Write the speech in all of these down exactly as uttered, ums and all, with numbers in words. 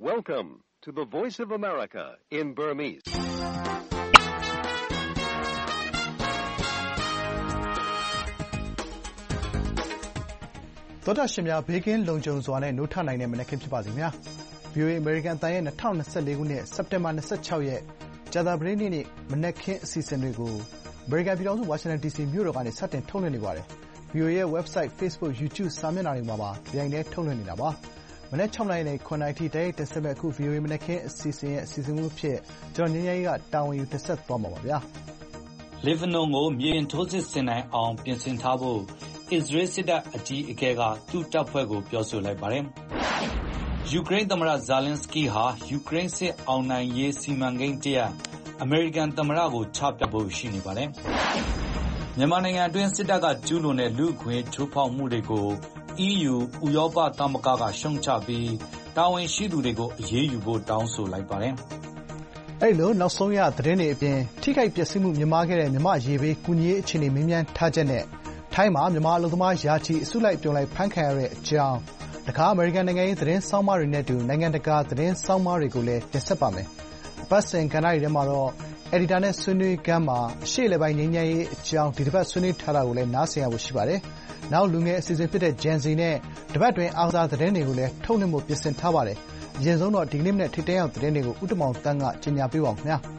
Welcome to the Voice of America in Burmese. ။သောတာရှင်များဘေးကင်းလုံခြုံစွာနဲ့နိုးထနိုင်တဲ့မနက်ခင်းဖြစ်ပါစေခင်ဗျာ။ ဗွီအိုအေ အမေရိကန်အသံရဲ့၂၀၂၄ ခုနှစ်စက်တင်ဘာ၂၆ ရက်ကြာသပတေးနေ့မနက်ခင်းအစီအစဉ်တွေကိုအမေရိကန်ပြည်ထောင်စုဝါရှင်တန်ဒီစီမြို့တော်ကနေစတင်ထုတ်လွှင့်နေပါတယ်။ ဗွီအိုအေရဲ့ website, Facebook, YouTube စာမျက်နှာတွေမှာပါတပြိုင်တည်းထုတ်လွှင့်နေတာပါ။မနက်၆နာရီကနေ၇နာရီအထိတိုက်ရိုက်တင်ဆက်မယ့်အခု ဗွီအိုအေမနက်ခင်းအစီအစဉ်ရဲ့အစီအစဉ်မှူးအဖြစ်ကျွန်တော်ငြိမ်းချမ်းရေးကတာဝန်ယူတင်ဆက်သွားမှာပါဗျာ။လေဗနွန်ကိုမြေပြင်ထိုးစစ်ဆင်နိုင်အောင်ပြင်ဆင်ထားဖို့အစ္စရေးစစ်တပ်အကြီးအကဲကသူ့တပ်ဖွဲ့ကိုပြောဆိုလိုက်ပါတယ်။ယူကရိန်းသမ္မတဇာလင်းစကီးဟာယူကရိန်းစစ်အောင်နိုင်ရေးစီမံကိန်းတရပ်အမေရိကန်သမ္မတကိုချပြဖို့ရှိနေပါတယ်။မြန်မာနိုင်ငံအတွင်းစစ်တပ်ကကျူးလွန်တဲ့လူ့အခွင့်အရေးချိုးဖောက်မှုတွေကို အီးယူ ဥရောပသမဂ္ဂကရှုတ်ချပြီးတာဝန်ရှိသူတွေကိုအရေးယူဖို့တောင်းဆိုလိုက်ပါတယ်။အဲဒီလိုနောက်ဆုံးရသတင်းတွေအပြင်ထိခိုက်ပျက်စီးမှုမြင့်မားခဲ့တဲ့မြန်မာ့ရေဘေးကူညီရေးအခြေအနေမေးမြန်းထားချက်နဲ့ထိုင်းမှာမြန်မာအလုပ်သမားရာချီအစုလိုက်အပြုံလိုက်ဖမ်းခံရတဲ့အကြောင်းတခါအမေရိကန်နိုင်ငံရေးသတင်းဆောင်းပါးတွေနဲ့အတူနိုင်ငံတကာသတင်းဆောင်းပါးတွေကိုလည်းတင်ဆက်ပါမယ်။အပတ်စဉ်ကဏ္ဍတွေထဲမှာတော့အယ်ဒီတာနဲ့ဆွေးနွေးခန်းမှာအရှေ့အလယ်ပိုင်းငြိမ်းချမ်းရေးအကြောင်းဒီတစ်ပတ်ဆွေးနွေးထားတာကိုလည်းနားဆင်ရဖို့ရှိပါတယ်။နောက်လူငယ်အစီအစဉ်ဖြစ်တဲ့ Gen Z နဲ့တပတ်တွင်အားကစားသတင်းတွေကိုလည်းထုတ်လွှင့်ဖို့ပြင်ဆင်ထားပါတယ်။အရင်ဆုံးတော့ဒီကနေ့မနက်ထိပ်တန်းရောက်သတင်းတွေကိုဦးတင်မောင်သန်းကကြေညာပေးပါဦးခင်ဗျာ။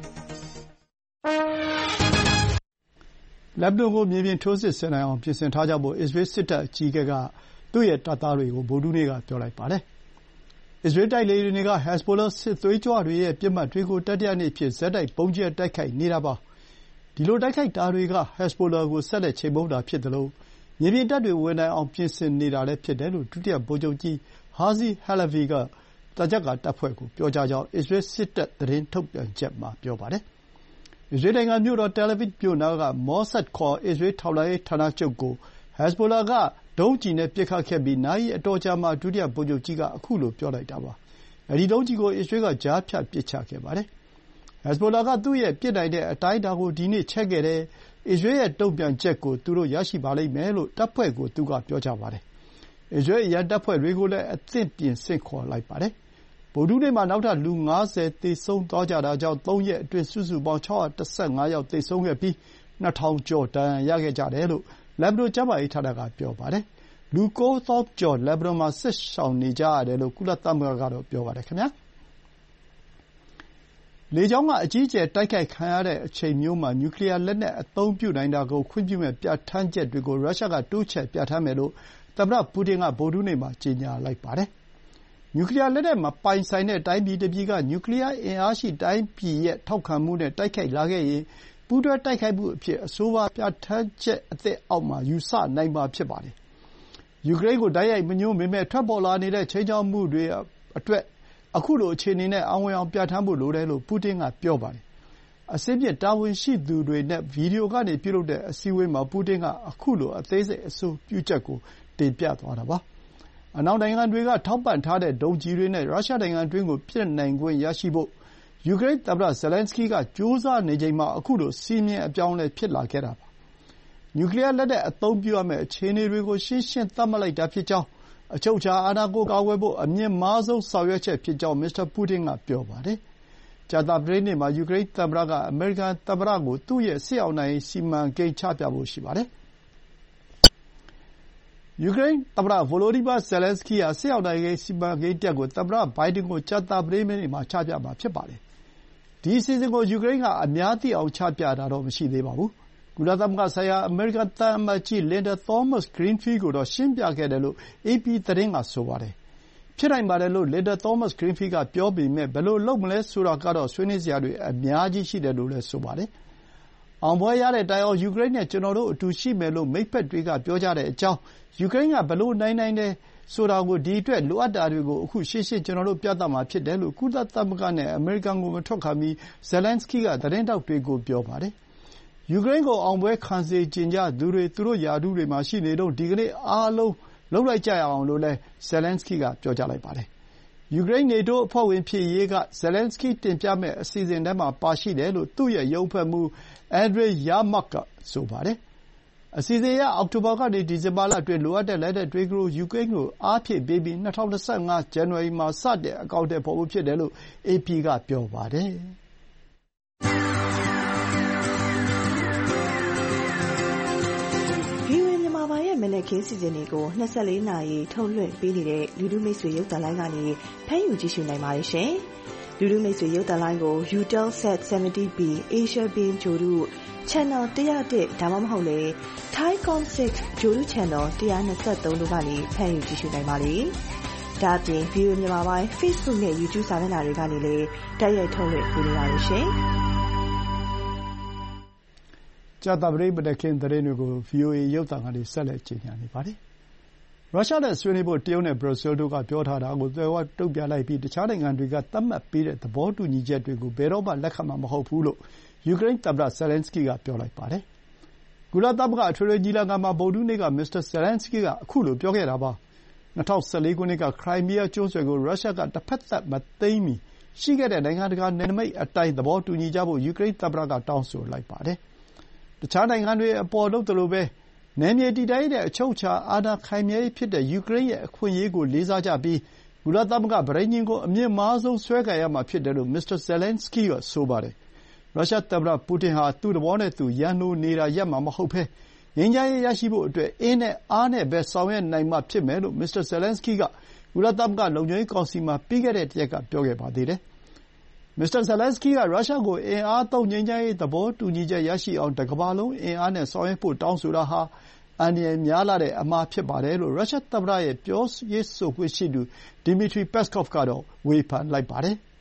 လက်ဘနွန်ကိုမြေပြင်ထိုးစစ်ဆင်နိုင်အောင်ပြင်ဆင်ထားကြဖို့အစ္စရေးစစ်တပ်အကြီးအကဲကသူ့ရဲ့တပ်သားတွေကိုဗုဒ္ဓဟူးနေ့ကပြောလိုက်ပါတယ်။အစ္စရေးတိုက်လေယာဉ်တွေကဟက်ဇ်ဘိုလာစစ်သွေးကြွတွေရဲ့ပစ်မှတ်တွေကိုတတိယနေ့အဖြစ်ဆက်တိုက်ဗုံးကြဲတိုက်ခိုက်နေတာပါ။ဒီလိုတိုက်ခိုက်တာတွေကဟက်ဇ်ဘိုလာကိုဆက်လက်ချေမှုန်းတာဖြစ်သလိုမြေပြင်တပ်တွေဝင်နိုင်အောင်ပြင်ဆင်နေတာလည်းဖြစ်တယ်လို့ဒုတိယဗိုလ်ချုပ်ကြီးဟာဇီဟယ်လဗီကသံချပ်ကာတပ်ဖွဲ့ကိုပြောကြားကြောင်းအစ္စရေးစစ်တပ်သတင်းထုတ်ပြန်ချက်မှာပြောပါတယ်။အစ္စရေးနိုင်ငံမြို့တော်တယ်လ်အဗစ်မြို့နားကမောဆတ်ခေါ်အစ္စရေးထောက်လှမ်းရေးဌာနချုပ်ကိုဟက်ဇ်ဘိုလာကဒုံးကျည်နဲ့ပစ်ခတ်ခဲ့ပြီးနာရီအတော်ကြာမှဒုတိယဗိုလ်ချုပ်ကြီးကခုလိုပြောလိုက်တာပါ။အဲဒီဒုံးကျည်ကိုအစ္စရေးကကြားဖြတ်ပစ်ချခဲ့ပါတယ်။ဟက်ဇ်ဘိုလာကသူ့ရဲ့ပစ်နိုင်တဲ့အတိုင်းအတာကိုဒီနေ့ချဲ့ခဲ့တယ်။အစ္စရေးရဲ့တုံ့ပြန်ချက်ကိုသူတို့ရရှိပါလိမ့်မယ်လို့တပ်ဖွဲ့ကိုသူကပြောကြားပါတယ်။အစ္စရေးအရန်တပ်ဖွဲ့တွေကိုလည်းအသင့်ပြင်ဆင်ခေါ်လိုက်ပါတယ်။ဗုဒ္ဓဟူးနေ့မှာနောက်ထပ်လူငါးဆယ်သေဆုံးသွားကြတာကြောင့်သုံးရက်အတွင်းစုစုပေါင်း၆၁၅ယောက်သေဆုံးခဲ့ပြီးနှစ်ထောင်ကျော်ဒဏ်ရာရခဲ့ကြတယ်လို့လက်ဘနွန်ကျန်းမာရေးဌာနကပြောပါတယ်။လူကိုးသောင်းကျော်လက်ဘနွန်မှာစစ်ရှောင်နေကြရတယ်လို့ကုလသမဂ္ဂကတော့ပြောပါတယ်ခင်ဗျာ။လေကြောင်းကအကြီးအကျယ်တိုက်ခိုက်ခံရတဲ့အချိန်မျိုးမှာနျူကလီယာလက်နက်အသုံးပြုနိုင်တာကိုခွင့်ပြုမယ့်ပြဌာန်းချက်တွေကိုရုရှားကတိုးချဲ့ပြဌာန်းမယ်လို့သမ္မတပူတင်ကဗုဒ္ဓဟူးနေ့မှာကြေညာလိုက်ပါတယ်။နျူကလီယာလက်နက်မပိုင်ဆိုင်တဲ့တိုင်းပြည်တစ်ပြည်ကနျူကလီယာအင်အားရှိတိုင်းပြည်ရဲ့ထောက်ခံမှုနဲ့တိုက်ခိုက်လာခဲ့ရင်ပူးတွဲတိုက်ခိုက်မှုအဖြစ်အဆိုပါပြဌာန်းချက်အသစ်အောက်မှာယူဆနိုင်မှာဖြစ်ပါတယ်။ယူကရိန်းကိုတိုက်ရိုက်မညှိုးပေမဲ့ထွက်ပေါ်လာနေတဲ့ခြိမ်းခြောက်မှုတွေအတွက်အခုလိုအခြေအနေနဲ့အောင်မြင်အောင်ပြဌာန်းဖို့လိုတယ်လို့ပူတင်ကပြောပါတယ်။အဆင့်မြင့်တာဝန်ရှိသူတွေနဲ့ဗီဒီယိုကနေပြုလုပ်တဲ့အစည်းအဝေးမှာပူတင်ကအခုလိုအသေးစိတ်အဆိုပြုချက်ကိုတင်ပြသွားတာပါ။အနောက်နိုင်ငံတွေကထောက်ပံ့ထားတဲ့ဒုံးကျည်တွေနဲ့ရုရှားနိုင်ငံအတွင်းကိုပစ်နိုင်ခွင့်ရရှိဖို့ယူကရိန်းသမ္မတဇယ်လန်စကီးကကြိုးစားနေချိန်မှာအခုလိုစည်းမျဉ်းအပြောင်းအလဲဖြစ်လာခဲ့တာပါ။နျူကလီယာလက်နက်အသုံးပြုရမယ့်အခြေအနေတွေကိုရှင်းရှင်းသတ်မှတ်လိုက်တာဖြစ်ကြောင်းအချုပ်အခြာအာဏာကိုကာကွယ်ဖို့အမြင့်မားဆုံးဆောင်ရွက်ချက်ဖြစ်ကြောင်းမစ္စတာပူတင်ကပြောပါတယ်။ကြာသပတေးနေ့မှာယူကရိန်းသမ္မတကအမေရိကန်သမ္မတကိုသူ့ရဲ့စစ်အောင်နိုင်ရေးစီမံကိန်းချပြဖို့ရှိပါတယ်။ယူကရိန်းသမ္မတဗိုလိုဒီမာဇယ်လန်စကီးဟာစစ်အောင်နိုင်ရေးစီမံကိန်းတရပ်ကိုသမ္မတဘိုင်ဒန်ကိုကြာသပတေးနေ့မှာချပြမှာဖြစ်ပါတယ်။ဒီအစီအစဉ်ကိုယူကရိန်းကအများသိအောင်ချပြတာတော့မရှိသေးပါဘူး။ကုလသမဂ္ဂဆိုင်ရာအမေရိကန်သံအမတ်ကြီးလင်ဒါသောမတ်စ်ဂရင်းဖီးကိုတော့ရှင်းပြခဲ့တယ်လို့အေပီသတင်းကဆိုပါတယ်။ဖြစ်နိုင်ပါတယ်လို့လင်ဒါသောမတ်စ်ဂရင်းဖီးကပြောပေမဲ့ဘယ်လိုလုပ်မလဲဆိုတာကတော့ဆွေးနွေးစရာတွေအများကြီးရှိတယ်လို့လည်းဆိုပါတယ်။အောင်ပွဲရတဲ့တိုင်အောင်ယူကရိန်းနဲ့ကျွန်တော်တို့အတူရှိမယ်လို့မိတ်ဖက်တွေကပြောကြတဲ့အကြောင်းယူကရိန်းကဘယ်လိုနိုင်နိုင်တယ်ဆိုတာကိုဒီအတွက်လိုအပ်တာတွေကိုအခုရှင်းရှင်းကျွန်တော်တို့ပြသမှာဖြစ်တယ်လို့ကုလသမဂ္ဂနဲ့အမေရိကန်ကိုမထွက်ခါမီဇယ်လန်စကီးကသတင်းတောက်တွေကိုပြောပါတယ်။ယူကရိန်းကိုအောင်ပွဲခံစေချင်ကြသူတွေသူတို့ယာတုတွေမှာရှိနေတော့ဒီကနေ့အားလုံးလုပ်လိုက်ကြရအောင်လို့လည်းဇယ်လန်စကီးကပြောကြားလိုက်ပါတယ်။ယူကရိန်းနေတိုးအဖွဲ့ဝင်ဖြစ်ရေးကဇယ်လန်စကီးတင်ပြမယ့်အစီအစဉ်ထဲမှာပါရှိတယ်လို့သူ့ရဲ့ရုံးဖွဲ့မှုအန်ဒရေးယာမတ်ကဆိုပါတယ်။အစီအစဉ်အရအောက်တိုဘာကနေဒီဇင်ဘာလအတွင်းလိုအပ်တဲ့လက်နက်တွေကိုယူကရိန်းကိုအားဖြည့်ပေးပြီး၂၀၂၅ ဇန်နဝါရီမှာစတင်အကောင်အထည်ဖော်ဖို့ဖြစ်တယ်လို့ အေပီ က ပြောပါတယ်။ဗွီအိုအေ မြန်မာပိုင်းရဲ့မနက်ခင်းစီစဉ်တွေကို၂၄နာရီထုတ်လွှင့်ပေးနေတဲ့လူထုမိတ်ဆွေရုပ်သံလိုင်းကနေဖမ်းယူကြည့်ရှုနိုင်ပါတယ်ရှင်။လူထုမိတ်ဆွေရုပ်သံလိုင်းကို Eutelsat 70 B Asia Beam ဂြိုလ်တု Channel one oh oneဒါမှမဟုတ်လေ Thaicom six ဂြိုလ်တု Channel one twenty-threeတို့ကနေဖမ်းယူကြည့်ရှုနိုင်ပါတယ်။ဒါ့အပြင် ဗွီအိုအေ မြန်မာပိုင်း Facebook နဲ့ YouTube စာမျက်နှာတွေကနေလည်းတိုက်ရိုက်ထုတ်လွှင့်ပေးနေပါတယ်ရှင်။ကြာသပတေးမနက်ခင်းသတင်းတွေကို ဗွီအိုအေ ရုပ်သံကနေဆက်လက်ကြေညာနေပါတယ်။ရုရှားနဲ့ဆွေးနွေးဖို့တရုတ်နဲ့ဘရာဇီးတို့ကပြောထားတာကိုသွယ်ဝိုက်တုံ့ပြန်လိုက်ပြီးတခြားနိုင်ငံတွေကသတ်မှတ်ပေးတဲ့သဘောတူညီချက်တွေကိုဘယ်တော့မှလက်ခံမှာမဟုတ်ဘူးလို့ယူကရိန်းသမ္မတ Zelenskyy ကပြောလိုက်ပါတယ်။ကုလသမဂ္ဂအထွေထွေညီလာခံမှာဗုဒ္ဓဟူးနေ့ကမစ္စတာ Zelenskyy ကခုလိုပြောခဲ့တာပါ။၂၀၁၄ ခုနှစ်ကခရိုင်းမီးယားကျွန်းဆွယ်ကိုရုရှားကတဖက်သတ်မသိမ်းမီရှိခဲ့တဲ့နိုင်ငံတကာနယ်နိမိတ်အတိုင်းသဘောတူညီကြဖို့ယူကရိန်းသမ္မတကတောင်းဆိုလိုက်ပါတယ်။တခြားနိုင်ငံတွေအပေါ်လုပ်သလိုပဲနယ်မြေတည်တံ့ရေးနဲ့အချုပ်အခြာအာဏာခိုင်မြဲရေးဖြစ်တဲ့ယူကရိန်းရဲ့အခွင့်အရေးကိုလေးစားကြပြီးကုလသမဂ္ဂပဋိညာဉ်ကိုအမြင့်မားဆုံးဆွဲကိုင်ရမှာဖြစ်တယ်လို့မစ္စတာ Zelenskyy ကဆိုပါတယ်။ရုရှားသမ္မတပူတင်ဟာသူ့သဘောနဲ့သူရန်လိုနေတာရပ်မှာမဟုတ်ဘဲငြိမ်းချမ်းရေးရရှိဖို့အတွက်အင်းနဲ့အားနဲ့ပဲဆောင်ရွက်နိုင်မှဖြစ်မယ်လို့မစ္စတာ Zelenskyy ကကုလသမဂ္ဂလုံခြုံရေးကောင်စီမှာပြီးခဲ့တဲ့တရက်ကပြောခဲ့ပါသေးတယ်။မစ္စတာ Zelenskyy ကရုရှားကိုအင်အားသုံးငြိမ်းချမ်းရေးသဘောတူညီချက်ရရှိအောင်တကမ္ဘာလုံးအင်အားနဲ့ဆောင်ရွက်ဖို့တောင်းဆိုတာဟာအန္တရာယ်များလှတဲ့အမှားဖြစ်ပါတယ်လို့ရုရှားသမ္မတရဲ့ပြောရေးဆိုခွင့်ရှိသူ Dmitry Peskov ကတော့ဝေဖန်လိုက်ပါတယ်။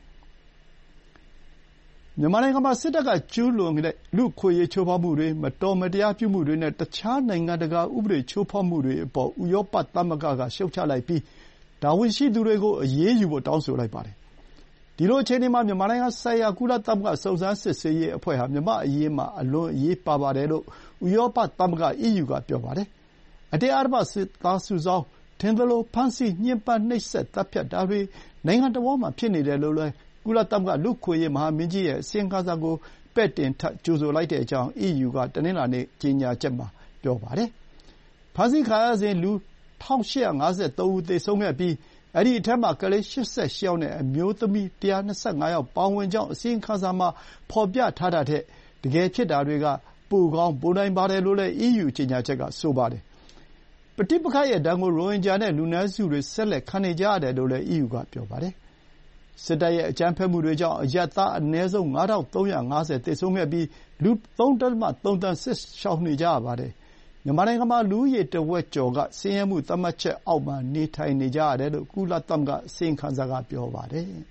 မြန်မာနိုင်ငံမှာစစ်တပ်ကကျူးလွန်တဲ့လူ့အခွင့်အရေးချိုးဖောက်မှုတွေ၊မတော်မတရားပြုမှုတွေနဲ့တခြားနိုင်ငံတကာဥပဒေချိုးဖောက်မှုတွေအပေါ်ဥရောပသမဂ္ဂကရှုတ်ချလိုက်ပြီးတာဝန်ရှိသူတွေကိုအရေးယူဖို့တောင်းဆိုလိုက်ပါတယ်။ဒီလိုအခြေအနေမှာမြန်မာနိုင်ငံဆိုင်ရာကုလသမဂ္ဂစုံစမ်းစစ်ဆေးရေးအဖွဲ့ဟာမြန်မာ့အရေးမှာအလွန်အရေးပါပါတယ်လို့ဥရောပသမဂ္ဂ အီးယူ ကပြောပါတယ်။အတင်းအဓမ္မစစ်သားစုဆောင်း၊ထင်သလိုဖမ်းဆီးညှဉ်းပန်းနှိပ်စက်သတ်ဖြတ်တာတွေနိုင်ငံတဝန်းမှာဖြစ်နေတယ်လို့လည်းကုလသမဂ္ဂလူ့အခွင့်အရေးမဟာမင်းကြီးရဲ့အစီရင်ခံစာကိုပဲ့တင်ထပ်ကြိုဆိုလိုက်တဲ့အကြောင်း အီးယူ ကတနင်္လာနေ့ကြေညာချက်မှာပြောပါတယ်။ဖမ်းဆီးခံရစဉ်လူ၁၈၅၃ ဦးသေဆုံးခဲ့ပြီးအဲဒီအထဲမှာကလေး၈၈ ယောက်နဲ့အမျိုးသမီး၁၂၅ ယောက်ပါဝင်ကြောင်းအစီရင်ခံစာမှာဖော်ပြထားတာထက်တကယ်ဖြစ်တာတွေကပိုကောင်းပိုနိုင်ပါတယ်လို့လည်း အီးယူ ကြေညာချက်ကဆိုပါတယ်။ပဋိပက္ခရဲ့ဒဏ်ကိုရိုဟင်ဂျာနဲ့လူနည်းစုတွေဆက်လက်ခံနေကြရတယ်လို့လည်း အီးယူ ကပြောပါတယ်။စစ်တပ်ရဲ့အကြမ်းဖက်မှုတွေကြောင့်အရပ်သားအနည်းဆုံး၅၃၅၀သေဆုံးခဲ့ပြီးလူ ၃.၃ သန်းစစ်ရှောင်နေကြရပါတယ်။မြန်မာနိုင်ငံမှာလူဦးရေတဝက်ကျော်ကဆင်းရဲမှုသတ်မှတ်ချက်အောက်မှာနေထိုင်နေကြရတယ်လို့ကုလသမဂ္ဂအစီရင်ခံစာကပြောပါတယ်။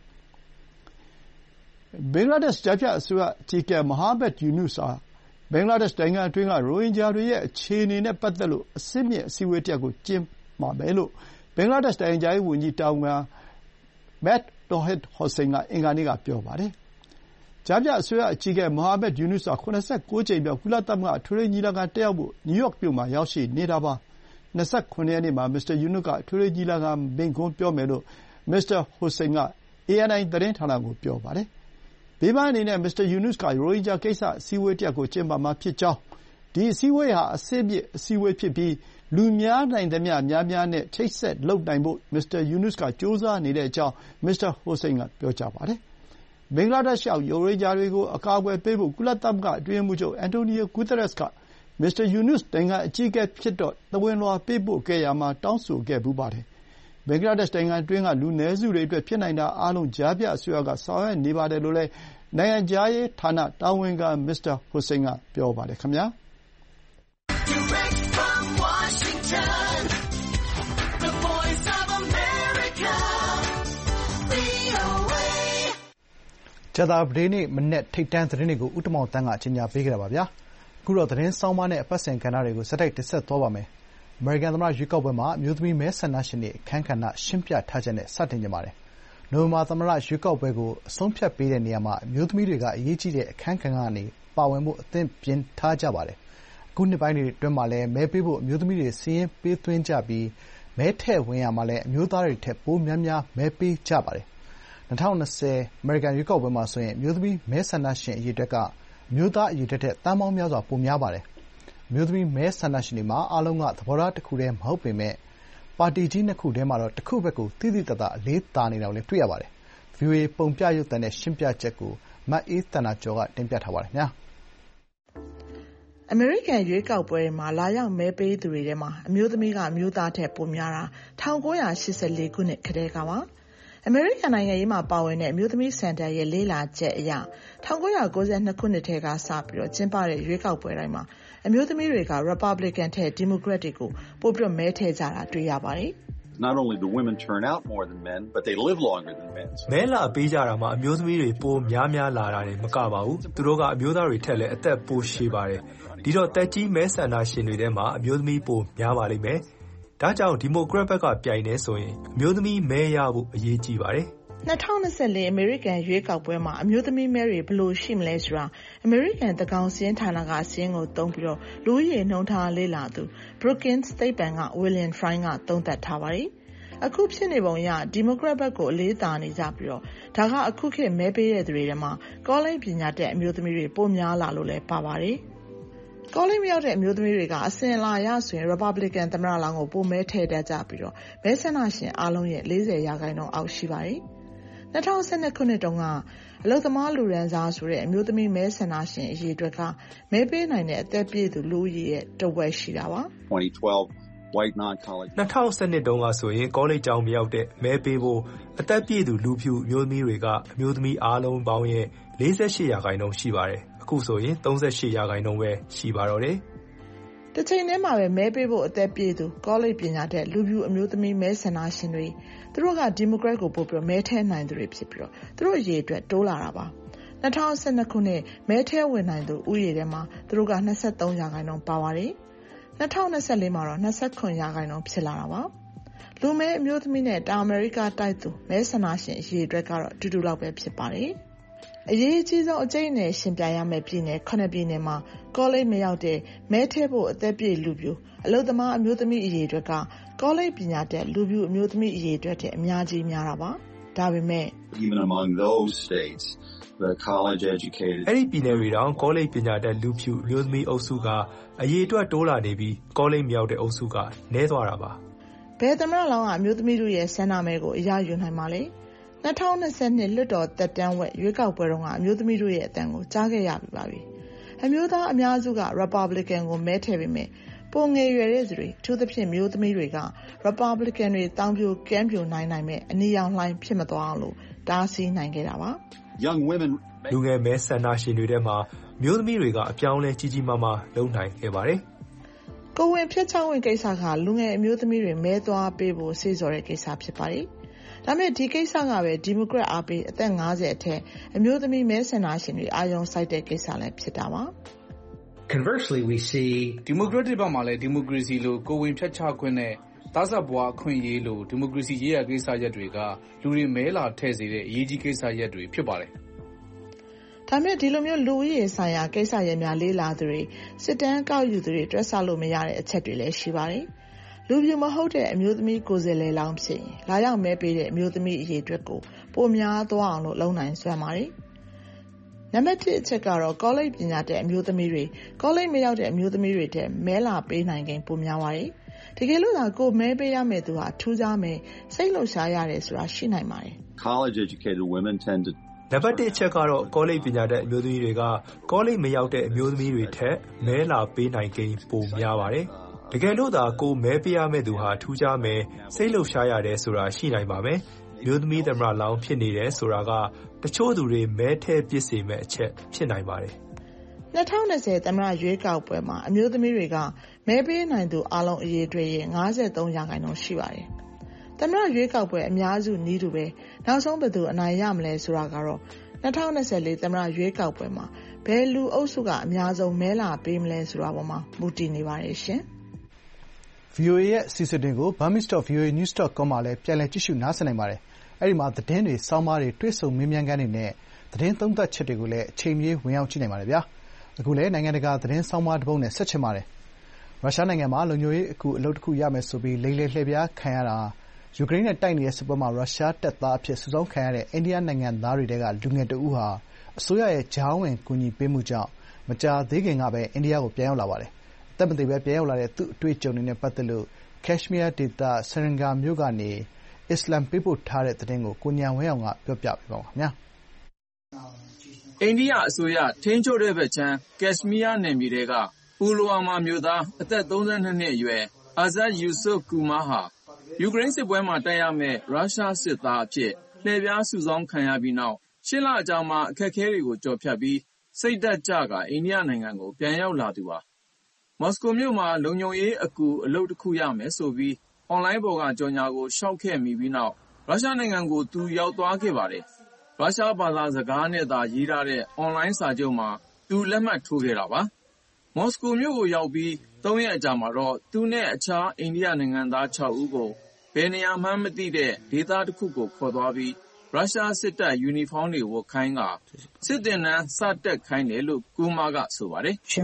ဘင်္ဂလားဒေ့ရှ်ကြားဖြတ်အစိုးရအကြီးအကဲမိုဟာမက်ယူနွတ်ဟာဘင်္ဂလားဒေ့ရှ်နိုင်ငံအတွင်းကရိုဟင်ဂျာတွေရဲ့အခြေအနေနဲ့ပတ်သက်လို့အဆင့်မြင့်အစည်းအဝေးတရပ်ကိုကျင်းပမယ်လို့ဘင်္ဂလားဒေ့ရှ်နိုင်ငံခြားရေးဝန်ကြီးတာဝန်ခံမက်တောဟစ်ဟိုစိန်ကအင်္ဂါနေ့ကပြောပါတယ်။ကြားဖြတ်အစိုးရအကြီးအကဲမိုဟာမက်ယူနွတ်ဟာ၇၉ကြိမ်မြောက်ကုလသမဂ္ဂအထွေထွေညီလာခံတက်ရောက်ဖို့နယူးယောက်မြို့မှာရောက်ရှိနေတာပါ။၂၇ရက်နေ့မှာမစ္စတာယူနွတ်ကအထွေထွေညီလာခံမိန့်ခွန်းပြောမယ်လို့မစ္စတာဟိုစိန်က အေအန်အိုင်သတင်းဌာနကိုပြောပါတယ်။ဘေးပန်းအနေနဲ့မစ္စတာယူနွတ်ကရိုဟင်ဂျာကိစ္စအစည်းအဝေးတရပ်ကိုကျင်းပမှာဖြစ်ကြောင်းဒီအစည်းအဝေးဟာအဆင့်မြင့်အစည်းအဝေးဖြစ်ပြီးလူများနိုင်သမျှများများနဲ့ချိတ်ဆက်လုပ်နိုင်ဖို့မစ္စတာယူနွတ်ကကြိုးစားနေတဲ့အကြောင်းမစ္စတာဟိုစိန်ကပြောကြားပါတယ်။ဘင်္ဂလားဒေ့ရှ်ရောက်ရိုဟင်ဂျာတွေကိုအကာအကွယ်ပေးဖို့ကုလသမဂ္ဂအတွင်းရေးမှူးချုပ်အန်တိုနီယိုဂူသရက်စ်ကမစ္စတာယူနွတ်နိုင်ငံအကြီးအကဲဖြစ်တော့သဝဏ်လွှာပေးပို့ခဲ့ရာမှာတောင်းဆိုခဲ့ဖူးပါတယ်။ဘင်္ဂလားဒေ့ရှ်နိုင်ငံအတွင်းကလူနည်းစုတွေအတွက်ဖြစ်နိုင်တာအားလုံးကြားဖြတ်အစိုးရကဆောင်ရွက်နေပါတယ်လို့လည်းနိုင်ငံခြားရေးဌာနတာဝန်ခံမစ္စတာဟိုစိန်ကပြောပါတယ်ခင်ဗျာ။ကြာသပတေးနေ့မနက်ထိပ်တန်းသတင်းတွေကိုဦးတင်မောင်သန်းကကြေညာပေးခဲ့တာပါဗျာ။အခုတော့သတင်းဆောင်းပါးနဲ့အပတ်စဉ်ကဏ္ဍတွေကိုဆက်တိုက်တင်ဆက်သွားပါမယ်။အမေရိကန်သမ္မတရွေးကောက်ပွဲမှာအမျိုးသမီးမဲဆန္ဒရှင်တွေအခန်းကဏ္ဍရှင်းပြထားချက်နဲ့စတင်ချင်ပါတယ်။နိုဝင်ဘာသမ္မတရွေးကောက်ပွဲကိုအဆုံးဖြတ်ပေးတဲ့နေရာမှာအမျိုးသမီးတွေကအရေးကြီးတဲ့အခန်းကဏ္ဍကနေပါဝင်ဖို့အသင့်ပြင်ထားကြပါတယ်။အခုနှစ်ပိုင်းတွေအတွင်းမှာလည်းမဲပေးဖို့အမျိုးသမီးတွေစာရင်းပေးသွင်းကြပြီးမဲထည့်ဝင်ရာမှာလည်းအမျိုးသားတွေထက်ပိုများများမဲပေးကြပါတယ်။၂၀၂၀အမေရိကန်ရွေးကောက်ပွဲမှာဆိုရင်အမျိုးသမီးမဲဆန္ဒရှင်အရေအတွက်ကအမျိုးသားအရေအတွက်ထက်သန်းပေါင်းများစွာပိုများပါတယ်။အမျိုးသမီးမဲဆန္ဒရှင်တွေမှာအားလုံးကသဘောထားတခုတည်းမဟုတ်ပေမယ့်ပါတီကြီးနှစ်ခုထဲမှာတော့တခုဘက်ကိုသိသိသာသာအလေးသာနေတာကိုလည်းတွေ့ရပါတယ်။ ဗွီအိုအေပုံပြရုပ်သံနဲ့ရှင်းပြချက်ကိုမအေးသန္တာကျော်ကတင်ပြထားပါတယ်။အမေရိကန်ရွေးကောက်ပွဲတွေမှာလာရောက်မဲပေးသူတွေထဲမှာအမျိုးသမီးကအမျိုးသားထက်ပိုများတာ၁၉၈၄ခုနှစ်ကတည်းကပါ။အမေရိကန်နိုင်ငံရေးမှာပါဝင်တဲ့အမျိုးသမီးစင်တာရဲ့လေ့လာချက်အရ၁၉၉၂ခုနှစ်ထဲကစပြီးကျင်းပတဲ့ရွေးကောက်ပွဲတိုင်းမှာအမျိုးသမီးတွေက Republican ထက် Democrat တွေကိုပိုပြီးမဲထည့်ကြတာတွေ့ရပါတယ်။ Not only do women turn out more than men, but they live longer than men. မဲလာပေးကြတာမှာအမျိုးသမီးတွေပိုများများလာတာတွေမကပါဘူး။သူတို့ကအမျိုးသားတွေထက်လည်းအသက်ပိုရှည်ပါတယ်။ဒီတော့တက်ကြီးမဲဆန္ဒရှင်တွေထဲမှာအမျိုးသမီးပိုများပါလိမ့်မယ်။ဒါကြောင့်ဒီမိုကရက်ဘက်ကပြိုင်နေဆိုရင်အမျိုးသမီးမဲရဖို့အရေးကြီးပါတယ်။၂၀၂၄အမေရိကန်ရွေးကောက်ပွဲမှာအမျိုးသမီးမဲတွေဘယ်လိုရှိမလဲဆိုတာအမေရိကန်သန်းခေါင်စာရင်းဌာနကစာရင်းကိုသုံးပြီးတော့လူဦးရေနှုန်းထားလေ့လာသူ Brookings သိပ္ပံက William Fry ကသုံးသပ်ထားပါတယ်။အခုဖြစ်နေပုံရဒီမိုကရက်ဘက်ကိုအလေးသာနေကြပြီးတော့ဒါကအခုခေတ်မဲပေးတဲ့သူတွေထဲမှာကောလိပ်ပညာတတ်အမျိုးသမီးတွေပိုများလာလို့လည်းပါပါတယ်။ကောလိပ်မရောက်တဲ့အမျိုးသမီးတွေကအစဉ်အလာအရဆိုရင် Republican သမ္မတလောင်းကိုပိုမဲထည့်တတ်ကြပြီးတော့မဲဆန္ဒရှင်အားလုံးရဲ့၄၀ရာခိုင်နှုန်းအောက်ရှိပါတယ်။၂၀၁၂ခုနှစ်တုန်းကအလုပ်သမားလူရန်စားဆိုတဲ့အမျိုးသမီးမဲဆန္ဒရှင်အရေအတွက်ကမဲပေးနိုင်တဲ့အသက်ပြည့်သူလူဦးရေရဲ့တဝက်ရှိတာပါ။ twenty twelve white non-college ၂၀၁၂တုန်းကဆိုရင်ကောလိပ်ကျောင်းမရောက်တဲ့မဲပေးဖို့အသက်ပြည့်သူလူဖြူအမျိုးသမီးတွေကအမျိုးသမီးအားလုံးပေါင်းရဲ့၄၈ရာခိုင်နှုန်းရှိပါတယ်။အခုဆိုရင်၃၈ရာခိုင်နှုန်းပဲရှိပါတော့တယ်။တစ်ချိန်တည်းမှာပဲမဲပေးဖို့အသက်ပြည့်သူကောလိပ်ပညာတတ်လူဖြူအမျိုးသမီးမဲဆန္ဒရှင်တွေသူတို့ကဒီမိုကရက်ကိုပို့ပြီးမဲထဲနိုင်သူတွေဖြစ်ပြီးတော့သူတို့အရေးအတွက်တိုးလာတာပါ။၂၀၁၂ခုနှစ်မဲထဲဝင်နိုင်သူဥယေထဲမှာသူတို့က၂၃ရာခိုင်နှုန်းပါပါတယ်။၂၀၂၄မှာတော့၂၇ရာခိုင်နှုန်းဖြစ်လာတာပါ။လူမဲအမျိုးသမီးနဲ့တောင်အမေရိကတိုက်သူမဲဆန္ဒရှင်အရေးအတွက်ကတော့အတူတူလောက်ပဲဖြစ်ပါတယ်။အရေးအကြီးဆုံးအကျိတ်နဲ့ရှင်ပြိုင်ရမယ့်ပြည်နယ်ခုနှစ်ပြည်နယ်မှာကောလိပ်မရောက်တဲ့မဲထည့်ဖို့အသက်ပြည့်လူပြူအလုပ်သမားအမျိုးသမီးအရေးအတွက်ကကောလိပ်ပညာတတ်လူပြူအမျိုးသမီးအရေးအတွက်တဲ့အများကြီးများတာပါ။ဒါပေမဲ့ even among those states the college educated အဲ့ဒီပြည်နယ်တွေတောင်ကောလိပ်ပညာတတ်လူဖြူအမျိုးသမီးအုပ်စုကအရေးအတွက်တိုးလာနေပြီးကောလိပ်မရောက်တဲ့အုပ်စုကနည်းသွားတာပါ။ဘယ်သမ္မတလောင်းကအမျိုးသမီးတို့ရဲ့ဆန္ဒမဲကိုအရယူနိုင်ပါလဲ။၂၀၂၂လွှတ်တော်သက်တမ်းဝက်ရွေးကောက်ပွဲတုန်းကအမျိုးသမီးတို့ရဲ့အသံကိုကြားခဲ့ရပြီပါပြီ။အမျိုးသားအများစုက Republican ကိုမဲထည့်ပေမဲ့ပိုငယ်ရွယ်တဲ့သူတွေအထူးသဖြင့်မျိုးသမီးတွေက Republican တွေတောင်းပြိုကမ်းပြိုနိုင်နိုင်မဲ့အနီရောင်လှိုင်းဖြစ်မသွားအောင်လို့တားဆီးနိုင်ခဲ့တာပါ။ Young women လူငယ်မဲဆန္ဒရှင်တွေထဲမှာမျိုးသမီးတွေကအပြောင်းလဲကြီးကြီးမားမားလုပ်နိုင်ခဲ့ပါတယ်။ကိုဝင်ဖြတ်ချဝင်ကိစ္စကလူငယ်အမျိုးသမီးတွေမဲသွားပေးဖို့စေစော်တဲ့ကိစ္စဖြစ်ပါတယ်။ဒါပေမဲ့ဒီကိစ္စကပဲဒီမိုကရက်အားပေးအသက်၅၀အထက်အမျိုးသမီးမဲဆန္ဒရှင်တွေအာရုံစိုက်တဲ့ကိစ္စလည်းဖြစ်တာပါ။ Conversely, we see Democratic ဘက်မှာလည်းဒီမိုကရေစီလိုကိုဝင်ဖြတ်ချခွင့်နဲ့သားဆက်ဘွားအခွင့်အရေးလိုဒီမိုကရေစီရေးရာကိစ္စရပ်တွေကလူတွေမဲလာထည့်စေတဲ့အရေးကြီးကိစ္စရပ်တွေဖြစ်ပါတယ်။ဒါပေမဲ့ဒီလိုမျိုးလူဦးရေဆိုင်ရာကိစ္စရပ်များလေးလာသူတွေစစ်တမ်းကောက်ယူသူတွေတွက်ဆလို့မရတဲ့အချက်တွေလည်းရှိပါတယ်။လူပြူမဟုတ်တဲ့အမျိုးသမီးကိုယ်စားလှယ်လောင်းဖြစ်ရင်လာရောက်မဲပေးတဲ့အမျိုးသမီးအရေးအတွက်ကိုပိုများသွားအောင်လို့လုပ်နိုင်စွမ်းပါတယ်။နံပါတ်တစ်အချက်ကတော့ကောလိပ်ပညာတဲ့အမျိုးသမီးတွေကောလိပ်မရောက်တဲ့အမျိုးသမီးတွေတဲ့မဲလာပေးနိုင်ခြင်းပိုများပါတယ်။တကယ်လို့သာကိုမဲပေးရမယ့်သူဟာထူးခြားမယ်စိတ်လှုပ်ရှားရတယ်ဆိုတာရှိနိုင်ပါတယ်။ College educated women tend to နံပါတ်တစ်အချက်ကတော့ကောလိပ်ပညာတဲ့အမျိုးသမီးတွေကကောလိပ်မရောက်တဲ့အမျိုးသမီးတွေထက်မဲလာပေးနိုင်ခြင်းပိုများပါတယ်။တကယ်လို့သာကိုမဲပေးရမယ့်သူဟာထူးခြားမယ်စိတ်လှုပ်ရှားရတယ်ဆိုတာရှိနိုင်ပါမယ်။မျိုးသမီးသမ္မတလောင်းဖြစ်နေတယ်ဆိုတာကတချို့သူတွေမဲထဲပစ်စေမဲ့အချက်ဖြစ်နိုင်ပါတယ်။၂၀၂၀သမ္မတရွေးကောက်ပွဲမှာအမျိုးသမီးတွေကမဲပေးနိုင်သူအလုံးအရေးအတွက်ရဲ့၅၃ရာခိုင်နှုန်းရှိပါတယ်။သမ္မတရွေးကောက်ပွဲအများစုနီးတူပဲနောက်ဆုံးဘယ်သူအနိုင်ရမလဲဆိုတာကတော့၂၀၂၄သမ္မတရွေးကောက်ပွဲမှာဘယ်လူအုပ်စုကအများဆုံးမဲလာပေးမလဲဆိုတာပေါ်မှာမူတည်နေပါတယ်ရှင်။ဗွီအိုအေရဲ့အစီအစဉ်တွေကို burmese dot v o a news dot com မှာလည်းပြန်လည်ကြည့်ရှုနားဆင်နိုင်ပါတယ်။အဲဒီမှာသတင်းတွေ၊ဆောင်းပါးတွေ၊တွေ့ဆုံမေးမြန်းခန်းတွေနဲ့သတင်းသုံးသပ်ချက်တွေကိုလည်းအချိန်မရွေးဝင်ရောက်ကြည့်နိုင်ပါတယ်ဗျာ။အခုလည်းနိုင်ငံတကာသတင်းဆောင်းပါးတပုဒ်နဲ့ဆက်ချင်ပါတယ်။ရုရှားနိုင်ငံမှာလုံခြုံရေးအကူအလုပ်တခုရမယ်ဆိုပြီးလိမ်လည်လှည့်ဖျားခံရတာ၊ယူကရိန်းနဲ့တိုက်နေတဲ့စစ်ပွဲမှာရုရှားတပ်သားအဖြစ်စုဆောင်းခံရတဲ့အိန္ဒိယနိုင်ငံသားတွေထဲကလူငယ်တဦးဟာအစိုးရရဲ့ကြားဝင်ကူညီပေးမှုကြောင့်မကြာသေးခင်ကပဲအိန္ဒိယကိုပြန်ရောက်လာပါတယ်။သက်မသေဘဲပြန်ရောက်လာတဲ့သူ့အတွေ့အကြုံတွေနဲ့ပတ်သက်လို့ကက်ရှ်မီးယားဒေသစရင်ဂါမြို့ကနေအစ္စလာမ်ပေးပို့ထားတဲ့သတင်းကိုကိုဉာဏ်ဝင်းအောင်ကပြောပြပေးပါမယ်။အိန္ဒိယအစိုးရထိန်းချုပ်တဲ့ဘက်ခြမ်းကက်ရှ်မီးယားနယ်မြေထဲကပူလဝါမာမြို့သားအသက်သုံးဆယ့်နှစ်နှစ်အရွယ်အာဇတ်ယူဆုဖ်ကူမာဟာယူကရိန်းစစ်ပွဲမှာတိုက်ရမယ့်ရုရှားစစ်သားအဖြစ်လှည့်ဖျားစုဆောင်းခံရပြီးနောက်ရှစ်လအကြာမှာအခက်အခဲတွေကိုကျော်ဖြတ်ပြီးစိတ်ဓာတ်ကျကာအိန္ဒိယနိုင်ငံကိုပြန်ရောက်လာသူပါ။မော်စကိုမြို့မှာလုံခြုံရေးအကူအလုပ်တစ်ခုရမယ်ဆိုပြီးအွန်လိုင်းပေါ်ကကြော်ငြာကိုရှောက်ခဲ့မိပြီးနောက်ရုရှားနိုင်ငံကိုသူရောက်သွားခဲ့ပါတယ်။ရုရှားဘာသာစကားနဲ့သာရေးထားတဲ့အွန်လိုင်းစာချုပ်မှာသူလက်မှတ်ထိုးခဲ့တာပါ။မော်စကိုမြို့ကိုရောက်ပြီးသုံးရက်အကြာမှာတော့သူနဲ့အခြားအိန္ဒိယနိုင်ငံသားခြောက်ဦးကိုဘယ်နေရာမှမသိတဲ့ဒေသတစ်ခုကိုခေါ်သွားပြီးရုရှားစစ်တပ်ယူနီဖောင်းတွေဝတ်ခိုင်းကစစ်သင်တန်းစတက်ခိုင်းတယ်လို့ကူမာကဆိုပါတယ်။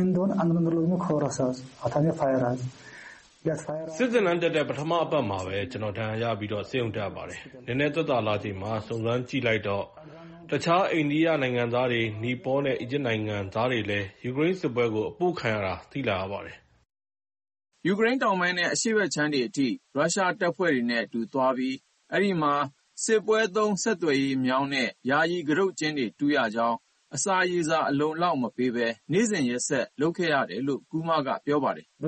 စစ်သင်တန်းတက်တဲ့ပထမအပတ်မှာပဲကျွန်တော်ဒဏ်ရာရပြီးတော့ဆေးရုံတက်ပါတယ်။နည်းနည်းသက်သာလာချိန်မှာစုံစမ်းကြည့်လိုက်တော့တခြားအိန္ဒိယနိုင်ငံသားတွေနီပေါနဲ့အီဂျစ်နိုင်ငံသားတွေလည်းယူကရိန်းစစ်ပွဲကိုအပို့ခံရတာသိလာရပါတယ်။ယူကရိန်းတောင်ပိုင်းနဲ့အရှေ့ဘက်ခြမ်းတွေအထိရုရှားတပ်ဖွဲ့တွေနဲ့အတူသွားပြီးအဲ့ဒီမှာစစ်ပွဲသုံးဆက်သွယ်ရေးမြောင်းနဲ့ယာယီကရုတ်ကျင်းတွေတူးရကြောင်းအစာရေစာအလုံလောက်မပေးဘဲနေ့စဉ်ရက်ဆက်လုပ်ခဲ့ရတယ်လို့ကူမာကပြောပါတယ်။ဘ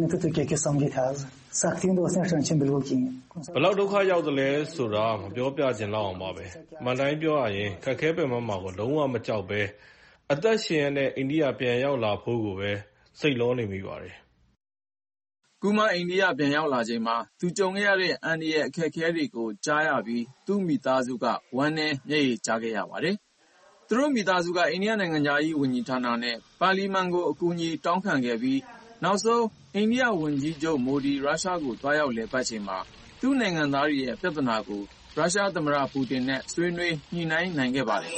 ယ်လောက်ဒုက္ခရောက်သလဲဆိုတာမပြောပြချင်လောက်အောင်ပါပဲ။အမှန်တိုင်းပြောရရင်ခက်ခဲပင်ပန်းမှာကိုလုံးဝမကြောက်ဘဲအသက်ရှင်ရတဲ့အိန္ဒိယပြန်ရောက်လာဖို့ကိုပဲစိတ်လောနေမိပါတယ်။ကူမာအိန္ဒိယပြန်ရောက်လာချိန်မှာသူကြုံခဲ့ရတဲ့အန္တရာယ်အခက်အခဲတွေကိုကြားရပြီးသူ့မိသားစုကဝမ်းနည်းမျက်ရည်ကျခဲ့ရပါတယ်။သူတို့မိသားစုကအိန္ဒိယနိုင်ငံသားရေးဝန်ကြီးဌာနနဲ့ပါလီမန်ကိုအကူအညီတောင်းခံခဲ့ပြီးနောက်ဆုံးအိန္ဒိယဝန်ကြီးချုပ်မိုဒီရုရှားကိုတွားရောက်လည်ပတ်ချိန်မှာသူ့နိုင်ငံသားတွေရဲ့ပြဿနာကိုရုရှားသမ္မတပူတင်နဲ့ဆွေးနွေးညှိနှိုင်းနိုင်ခဲ့ပါတယ်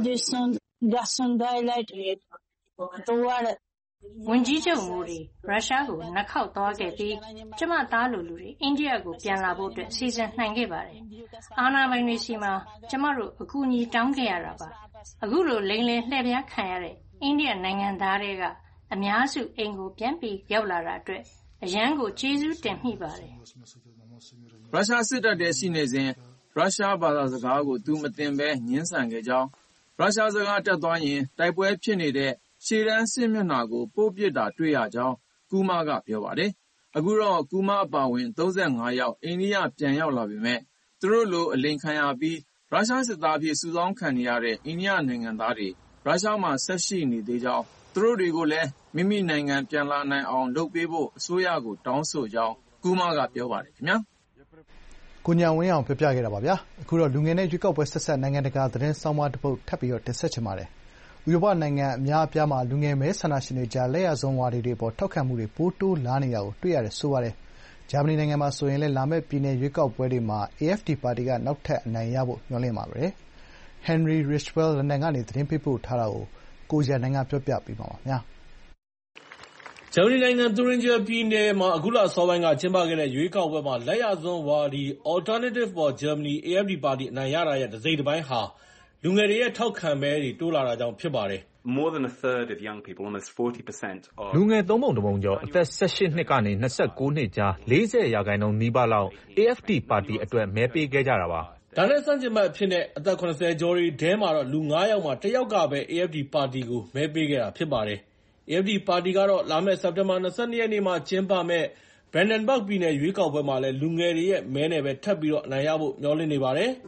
ဝန်ကြီးချုပ်မိုဒီရုရှားကိုနှစ်ခေါက်သွားခဲ့ပြီးကျမသားလိုလူတွေအိန္ဒိယကိုပြန်လာဖို့အတွက်စီစဉ်နိုင်ခဲ့ပါတယ်။အာဏာပိုင်တွေစီမှာကျမတို့အကူအညီတောင်းခဲ့ရတာပါ။အခုလိုလိမ်လည်လှည့်ဖျားခံရတဲ့အိန္ဒိယနိုင်ငံသားတွေကအများစုအိမ်ကိုပြန်ပြီးရောက်လာတာအတွက်အရန်ကိုကျေးဇူးတင်မိပါတယ်။ရုရှားစစ်တပ်ထဲရှိနေစဉ်ရုရှားဘာသာစကားကိုသူမသိဘဲညှင်းဆန်ခဲ့ကြောင်းရုရှားစကားတက်သွားရင်တိုက်ပွဲဖြစ်နေတဲ့ရှေ့တန်းစစ်မျက်နှာကိုပို့ပစ်တာတွေ့ရကြောင်းကူမာကပြောပါတယ်။အခုတော့ကူမာအပါဝင်သုံးဆယ့်ငါးယောက်အိန္ဒိယပြန်ရောက်လာပေမဲ့သူတို့လိုအလိမ်ခံရပြီးရုရှားစစ်သားဖြစ်စုဆောင်းခံနေရတဲ့အိန္ဒိယနိုင်ငံသားတွေရုရှားမှာဆက်ရှိနေသေးကြောင်းသူတို့တွေကိုလည်းမိမိနိုင်ငံပြန်လာနိုင်အောင်လုပ်ပေးဖို့အစိုးရကိုတောင်းဆိုကြောင်းကူမာကပြောပါတယ်ခင်ဗျာ။ကိုဉာဏ်ဝင်းအောင်ပြောပြခဲ့တာပါဗျာ။အခုတော့လူငယ်နဲ့ရွေးကောက်ပွဲဆက်ဆက်နိုင်ငံတကာသတင်းဆောင်းပါးတစ်ပုဒ်ထပ်ပြီးတော့တင်ဆက်ချင်ပါတယ်။ဥရောပနိုင်ငံအများအပြားမှာလူငယ်မဲဆန္ဒရှင်တွေကြားလက်ယာစွန်းဝါဒီတွေအပေါ်ထောက်ခံမှုတွေပိုတိုးလာနေတာကိုတွေ့ရတယ်ဆိုပါတယ်။ဂျာမနီနိုင်ငံမှာဆိုရင်လည်းလာမယ့်ပြည်နယ်ရွေးကောက်ပွဲတွေမှာ အေ အက်ဖ် ဒီ ပါတီကနောက်ထပ်အနိုင်ရဖို့မျှော်လင့်ပါတယ်။ Henry Ridgwell လန်ဒန်ကနေသတင်းပေးပို့ထားတာကိုကိုရန်နိုင်ကပြောပြပေးပါမယ်။ဂျာမနီနိုင်ငံသူရင်ဂျာပြည်နယ်မှာအခုလအစောပိုင်းကကျင်းပခဲ့တဲ့ရွေးကောက်ပွဲမှာလက်ယာစွန်းဝါဒီ Alternative for Germany အေ အက်ဖ် ဒီ ပါတီအနိုင်ရတာရဲ့တစိတ်တစ်ပိုင်းဟာလူငယ်တွေရဲ့ထောက်ခံမဲတွေတိုးလာတာကြောင့်ဖြစ်ပါတယ်။ More than a third of young people, almost forty percent of လူငယ်သုံးပုံတစ်ပုံကျော်အသက်၁၈နှစ်ကနေ၂၉နှစ်ကြား၄၀ရာခိုင်နှုန်းနီးပါးလောက် အေ အက်ဖ် ဒီ ပါတီအတွက်မဲပေးခဲ့ကြတာပါ။ဒါနဲ့ဆန့်ကျင်ဘက်အဖြစ်နဲ့အသက်၇၀ကျော်တွေထဲမှာတော့လူငါးယောက်မှာတစ်ယောက်ကပဲ အေ အက်ဖ် ဒီ ပါတီကိုမဲပေးခဲ့တာဖြစ်ပါတယ်။ အေ အက်ဖ် ဒီ ပါတီကတော့လာမယ့်စက်တင်ဘာ၂၂ရက်နေ့မှာကျင်းပမယ့် Brandenburg ပြည်နယ်ရွေးကောက်ပွဲမှာလည်းလူငယ်တွေရဲ့မဲနဲ့ပဲထပ်ပြီးတော့အနိုင်ရဖို့မျှော်လင့်နေပါတယ်။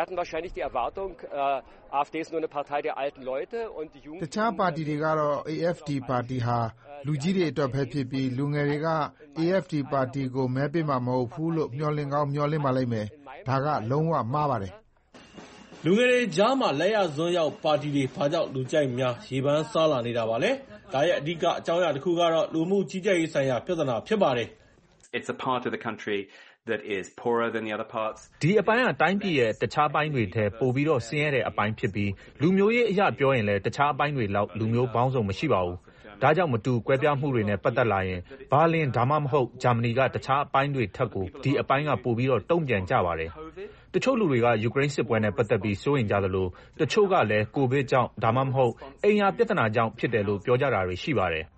တခြားပါတီတွေကတော့ အေ အက်ဖ် ဒီ ပါတီဟာလူကြီးတွေအတွက်ပဲဖြစ်ပြီးလူငယ်တွေက အေ အက်ဖ် ဒီ ပါတီကိုမဲပေးမှာမဟုတ်ဘူးလို့မျှော်လင့်ကောင်းမျှော်လင့်ပါလိမ့်မယ်။ဒါကလုံးဝမှားပါတယ်။လူငယ်တွေကြားမှာလက်ယာစွန်းရောက်ပါတီတွေဘာကြောင့်လူကြိုက်များရေပန်းစားလာနေတာပါလဲ။ဒါရဲ့အဓိကအကြောင်းအရာတစ်ခုကတော့လူမှုကြီးကြပ်ရေးဆိုင်ရာပြဿနာဖြစ်ပါတယ်။ It's a part of the country that is poorer than the other parts. ဒီအပိုင်းကတိုင်းပြည်ရဲ့တခြားပိုင်းတွေထဲပိုပြီးတော့ဆင်းရဲတဲ့အပိုင်းဖြစ်ပြီးလူမျိုးရေးအရပြောရင်လည်းတခြားအပိုင်းတွေလောက်လူမျိုးပေါင်းစုံမရှိပါဘူး။ဒါကြောင့်မတူကွဲပြားမှုတွေနဲ့ပတ်သက်လာရင်ဘာလင်ဒါမှမဟုတ်ဂျာမနီကတခြားအပိုင်းတွေထက်ကိုဒီအပိုင်းကပိုပြီးတော့တုံ့ပြန်ကြပါတယ်။တချို့လူတွေကယူကရိန်းစစ်ပွဲနဲ့ပတ်သက်ပြီးစိုးရိမ်ကြသလိုတချို့ကလည်းကိုဗစ်ကြောင့်ဒါမှမဟုတ်အိမ်ယာပြဿနာကြောင့်ဖြစ်တယ်လို့ပြောကြတာတွေရှိပါတယ်။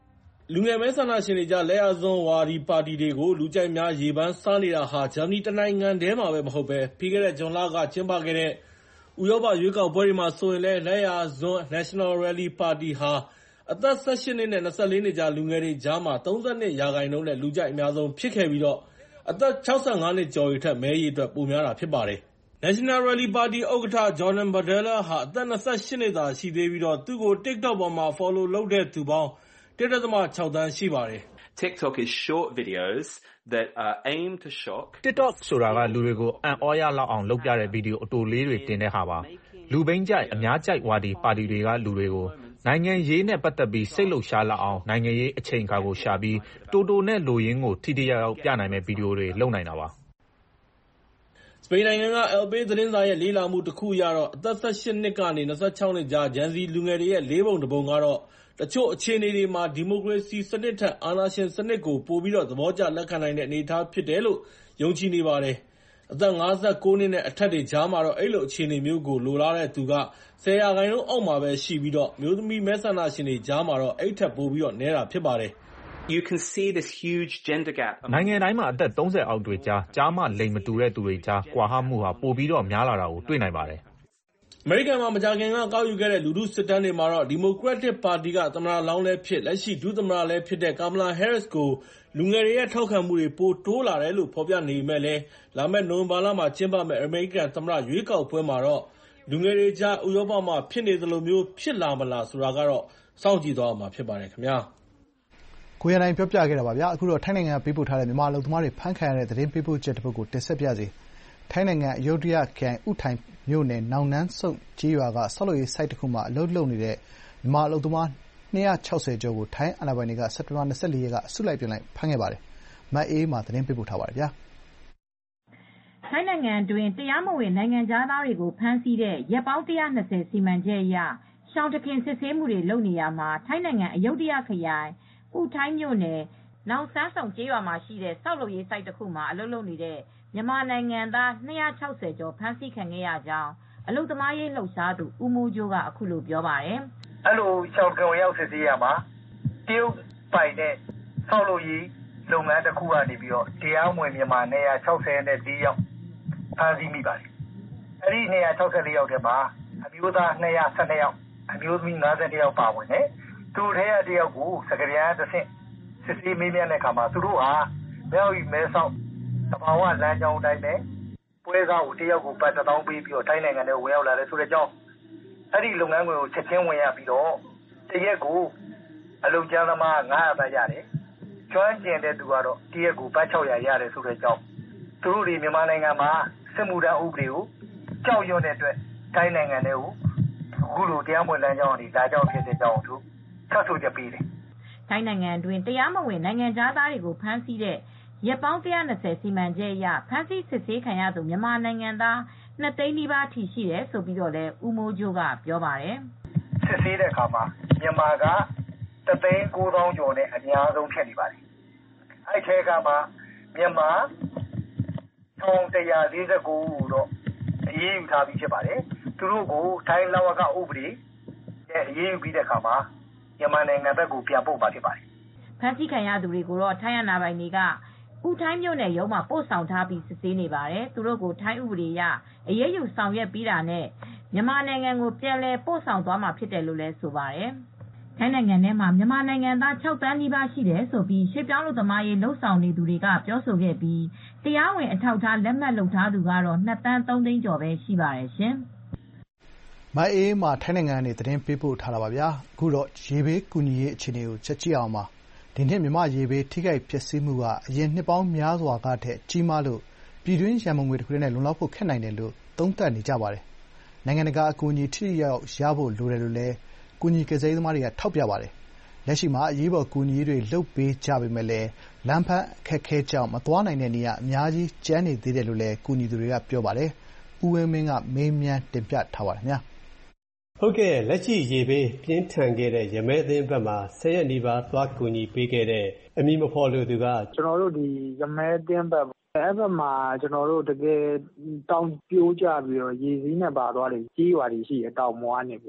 လူငယ်မဲဆန္ဒရှင်တွေကြားလက်ယာစွန်းဝါဒီပါတီတွေကိုလူကြိုက်များရေပန်းစားနေတာဟာဂျာမနီတနိုင်ငံတည်းမှာပဲမဟုတ်ဘဲပြီးခဲ့တဲ့ဇွန်လကကျင်းပခဲ့တဲ့ဥရောပရွေးကောက်ပွဲတွေမှာဆိုရင်လည်းလက်ယာစွန်း National Rally Party ဟာအသက်၁၈နှစ်နဲ့၂၄နှစ်ကြားလူငယ်တွေကြားမှာ၃၂ရာခိုင်နှုန်းနဲ့လူကြိုက်အများဆုံးဖြစ်ခဲ့ပြီးတော့အသက်၆၅နှစ်ကျော်တွေထက်မဲရေအတွက်ပိုများတာဖြစ်ပါတယ်။ National Rally Party ဥက္ကဋ္ဌ Jordan Bardella ဟာအသက်၂၈နှစ်သာရှိသေးပြီးတော့သူ့ကို TikTok ပေါ်မှာ follow လုပ်တဲ့သူပေါင်း၁.၆ သန်းရှိပါတယ်။ TikTok is short videos that are aimed to shock. TikTok ဆိုတာကလူတွေကိုအံ့ဩရလောက်အောင်လုပ်ပြတဲ့ဗီဒီယိုအတိုလေးတွေတင်တဲ့ဟာပါ။လူဘိန်းကြိုက်အများကြိုက်ဝါဒီပါတီတွေကလူတွေကိုနိုင်ငံရေးနဲ့ပတ်သက်ပြီးစိတ်လှုပ်ရှားလောက်အောင်နိုင်ငံရေးအချိန်အခါကိုရှာပြီးတိုတိုနဲ့လိုရင်းကိုထိထိရောက်ရောက်ပြနိုင်မဲ့ဗီဒီယိုတွေလုပ်နိုင်တာပါ။စပိန်နိုင်ငံက El País သတင်းစာရဲ့လေ့လာမှုတစ်ခုအရတော့အသက်၁၈နှစ်ကနေ၂၆နှစ်ကြားဂျန်စီလူငယ်တွေရဲ့လေးပုံတစ်ပုံကတော့တချို့အခြေအနေတွေမှာဒီမိုကရေစီစနစ်ထက်အာဏာရှင်စနစ်ကိုပိုပြီးတော့သဘောကျလက်ခံနိုင်တဲ့အနေအထားဖြစ်တယ်လို့ယုံကြည်နေပါတယ်။အသက်၅၉နှစ်နဲ့အထက်တွေကြားမှာတော့အဲ့လိုအခြေအနေမျိုးကိုလိုလားတဲ့သူက၁၀ရာခိုင်နှုန်းအောက်မှာပဲရှိပြီးတော့မျိုးသမီးမဲဆန္ဒရှင်တွေကြားမှာတော့အဲ့ထက်ပိုပြီးတော့နည်းတာဖြစ်ပါတယ်။ You can see this huge gender gap. နိုင်ငံတိုင်းမှာအသက်၃၀အောက်တွေကြားကြားမှလိမ်မတူတဲ့သူတွေကြားကွာဟမှုဟာပိုပြီးတော့များလာတာကိုတွေ့နိုင်ပါတယ်။အမေရိကန်မှာမကြာခင်ကကောက်ယူခဲ့တဲ့လူထုစစ်တမ်းတွေမှာတော့ဒီမိုကရက်တစ်ပါတီကသမ္မတလောင်းလည်းဖြစ်လက်ရှိဒုသမ္မတလည်းဖြစ်တဲ့ Kamala Harris ကိုလူငယ်တွေရဲ့ထောက်ခံမှုတွေပိုတိုးလာတယ်လို့ဖော်ပြနေပေမဲ့လည်းလာမယ့်နိုဝင်ဘာလမှာကျင်းပမယ့်အမေရိကန်သမ္မတရွေးကောက်ပွဲမှာတော့လူငယ်တွေကြားဥရောပမှာဖြစ်နေသလိုမျိုးဖြစ်လာမလားဆိုတာကတော့စောင့်ကြည့်သွားရမှာဖြစ်ပါတယ်ခင်ဗျာ။ကိုရန်နိုင်ပြောပြခဲ့တာပါဗျာ။အခုတော့ထိုင်းနိုင်ငံကပေးပို့ထားတဲ့မြန်မာအလုပ်သမားတွေဖမ်းခံရတဲ့သတင်းပေးပို့ချက်တစ်ပုဒ်ကိုတင်ဆက်ပြစေ။ထိုင်းနိုင်ငံအယုဒ္ဓယခရိုင်ဥထိုင်မြို့နယ်နောင်နန်းစုန့်ကျေးရွာကဆောက်လုပ်ရေးဆိုက်တစ်ခုမှာအလုပ်လုပ်နေတဲ့မြန်မာအလုပ်သမား၂၆၀ကျော်ကိုထိုင်းအာဏာပိုင်တွေကစက်တင်ဘာ၂၄ရက်ကအစုလိုက်အပြုံလိုက်ဖမ်းခဲ့ပါတယ်။မအေးအေးမာသတင်းပေးပို့ထားပါတယ်ဗျာ။ထိုင်းနိုင်ငံတွင်းတရားမဝင်နိုင်ငံခြားသားတွေကိုဖမ်းဆီးတဲ့ရက်ပေါင်း၁၂၀စီမံချက်အရရှောင်တခင်စစ်ဆေးမှုတွေလုပ်နေရမှာထိုင်းနိုင်ငံအယုဒ္ဓယခရိုင်ဥထိုင်းမြို့နယ်နောင်ဆန်းဆောင်ကျေးရွာမှာရှိတဲ့ဆောက်လုပ်ရေးဆိုက်တစ်ခုမှာအလုပ်လုပ်နေတဲ့မြန်မာနိုင်ငံသား၂၆၀ကျော်ဖမ်းဆီးခံခဲ့ရကြောင်းအလုပ်သမားရေးလှုပ်ရှားသူဦးမိုးကျိုးကအခုလိုပြောပါတယ်။အဲ့လိုရှောင်တခင်ရောက်စစ်ဆေးရမှာတရုတ်ပိုင်တဲ့ဆောက်လုပ်ရေးလုပ်ငန်းတစ်ခုကနေပြီးတော့တရားဝင်မြန်မာ၂၆၄ယောက်ဖမ်းဆီးမိပါတယ်။အဲ့ဒီ၂၆၄ယောက်ထဲမှာအမျိုးသား၂၁၂ယောက်အမျိုးသမီး၅၁ယောက်ပါဝင်တယ်။သူတို့ထဲကတယောက်ကိုစကားပြန်တစ်ဆင့်စစ်ဆေးမေးမြန်းတဲ့အခါမှာသူတို့ဟာမြောက်ရီမဲဆောက်တဘာဝလမ်းကြောင်းတိုင်းနဲ့ပွဲစားကိုတယောက်ကိုပတ်တစ်သောင်းပေးပြီးတော့ထိုင်းနိုင်ငံထဲဝင်ရောက်လာတယ်ဆိုတဲ့အကြောင်းအဲ့ဒီလုပ်ငန်းခွင်ကိုချက်ချင်းဝင်ရပြီးတော့တရက်ကိုအလုပ်ကျန်းသမား၅၀၀ဘတ်ရတယ်။ကျွမ်းကျင်တဲ့သူကတော့တရက်ကိုဘတ်၆၀၀ရတယ်ဆိုတဲ့အကြောင်းသူတို့ဒီမြန်မာနိုင်ငံမှာစစ်မှုထမ်းဥပဒေကိုကြောက်ရွံ့တဲ့အတွက်ထိုင်းနိုင်ငံထဲကိုအခုလိုတရားမဝင်လမ်းကြောင်းကနေလာကြောင်းဖြစ်တဲ့အကြောင်းသူဆက်ဆိုချက်ပေးတယ်။ထိုင်းနိုင်ငံတွင်တရားမဝင်နိုင်ငံခြားသားတွေကိုဖမ်းဆီးတဲ့ရက်ပေါင်း၁၂၀စီမံချက်အရဖမ်းဆီးစစ်ဆေးခံရသူမြန်မာနိုင်ငံသား၂သိန်းနီးပါးထိရှိတယ်ဆိုပြီးတော့လည်းဦးမိုးကျိုးကပြောပါတယ်။စစ်ဆေးတဲ့အခါမှာမြန်မာကတသိန်းကိုးသောင်းကျော်နဲ့အများဆုံးဖြစ်နေပါတယ်။အဲ့ထဲကမှမြန်မာ၁၁၄၉ဦးတော့အရေးယူထားပြီးဖြစ်ပါတယ်။သူတို့ကိုထိုင်းလဝကဥပဒေနဲ့အရေးယူပြီးတဲ့အခါမှာမြန်မာနိုင်ငံဘက်ကိုပြန်ပို့ပါဖြစ်ပါတယ်။ဖမ်းဆီးခံရသူတွေကိုတော့ထိုင်းအာဏာပိုင်တွေကဥထိုင်းမြို့နယ်ရုံးမှာပို့ဆောင်ထားပြီးစစ်ဆေးနေပါတယ်။သူတို့ကိုထိုင်းဥပဒေအရအရေးယူဆောင်ရွက်ပြီးတာနဲ့မြန်မာနိုင်ငံကိုပြန်လည်ပို့ဆောင်သွားမှာဖြစ်တယ်လို့လည်းဆိုပါတယ်။ထိုင်းနိုင်ငံထဲမှာမြန်မာနိုင်ငံသား၆သန်းနီးပါးရှိတယ်ဆိုပြီးရွှေ့ပြောင်းလုပ်သမားရေးလှုပ်ဆောင်နေသူတွေကပြောဆိုခဲ့ပြီးတရားဝင်အထောက်အထားလက်မှတ်လုပ်ထားသူကတော့၂သန်း၃သိန်းကျော်ပဲရှိပါတယ်ရှင်။မအေးအေးမာထိုင်းနိုင်ငံကနေသတင်းပေးပို့ထားတာပါဗျာ။အခုတော့ရေဘေးကူညီရေးအခြေအနေကိုချက်ကြည့်အောင်ပါ။ဒီနှစ်မြန်မာ့ရေဘေးထိခိုက်ပျက်စီးမှုကအရင်နှစ်ပေါင်းများစွာကထက်ကြီးမားလို့ပြည်တွင်းရန်ပုံငွေတစ်ခုတည်းနဲ့လုံလောက်ဖို့ခက်နိုင်တယ်လို့သုံးသပ်နေကြပါတယ်။နိုင်ငံတကာအကူအညီထိထိရောက်ရောက်ရဖို့လိုတယ်လို့လည်းကူညီကယ်ဆယ်ရေးသမားတွေကထောက်ပြပါတယ်။လက်ရှိမှာအရေးပေါ်ကူညီရေးတွေလုပ်ပေးကြပေမဲ့လည်းလမ်းပန်းအခက်အခဲကြောင့်မသွားနိုင်တဲ့နေရာအများကြီးကျန်နေသေးတယ်လို့လည်းကူညီသူတွေကပြောပါတယ်။ဦးဝင်းမင်းကမေးမြန်းတင်ပြထားပါတယ်ခင်ဗျာ။ဟုတ်ကဲ့လက်ရှိရေဘေးပြင်းထန်ခဲ့တဲ့ရမဲအသင်းဘက်မှာဆယ်ရက်နီးပါးသွားကူညီပေးခဲ့တဲ့အမည်မဖော်လို့သူကကျွန်တော်တို့ဒီရမဲအသင်းဘက်အဲ့ဘက်မှာကျွန်တော်တို့တကယ်တောင်ပြိုးကြပြီးတော့ရေစည်းနဲ့ပါသွားတယ်ကြီးရွာတွေရှိတယ်တောင်မွားနေပြီးတော့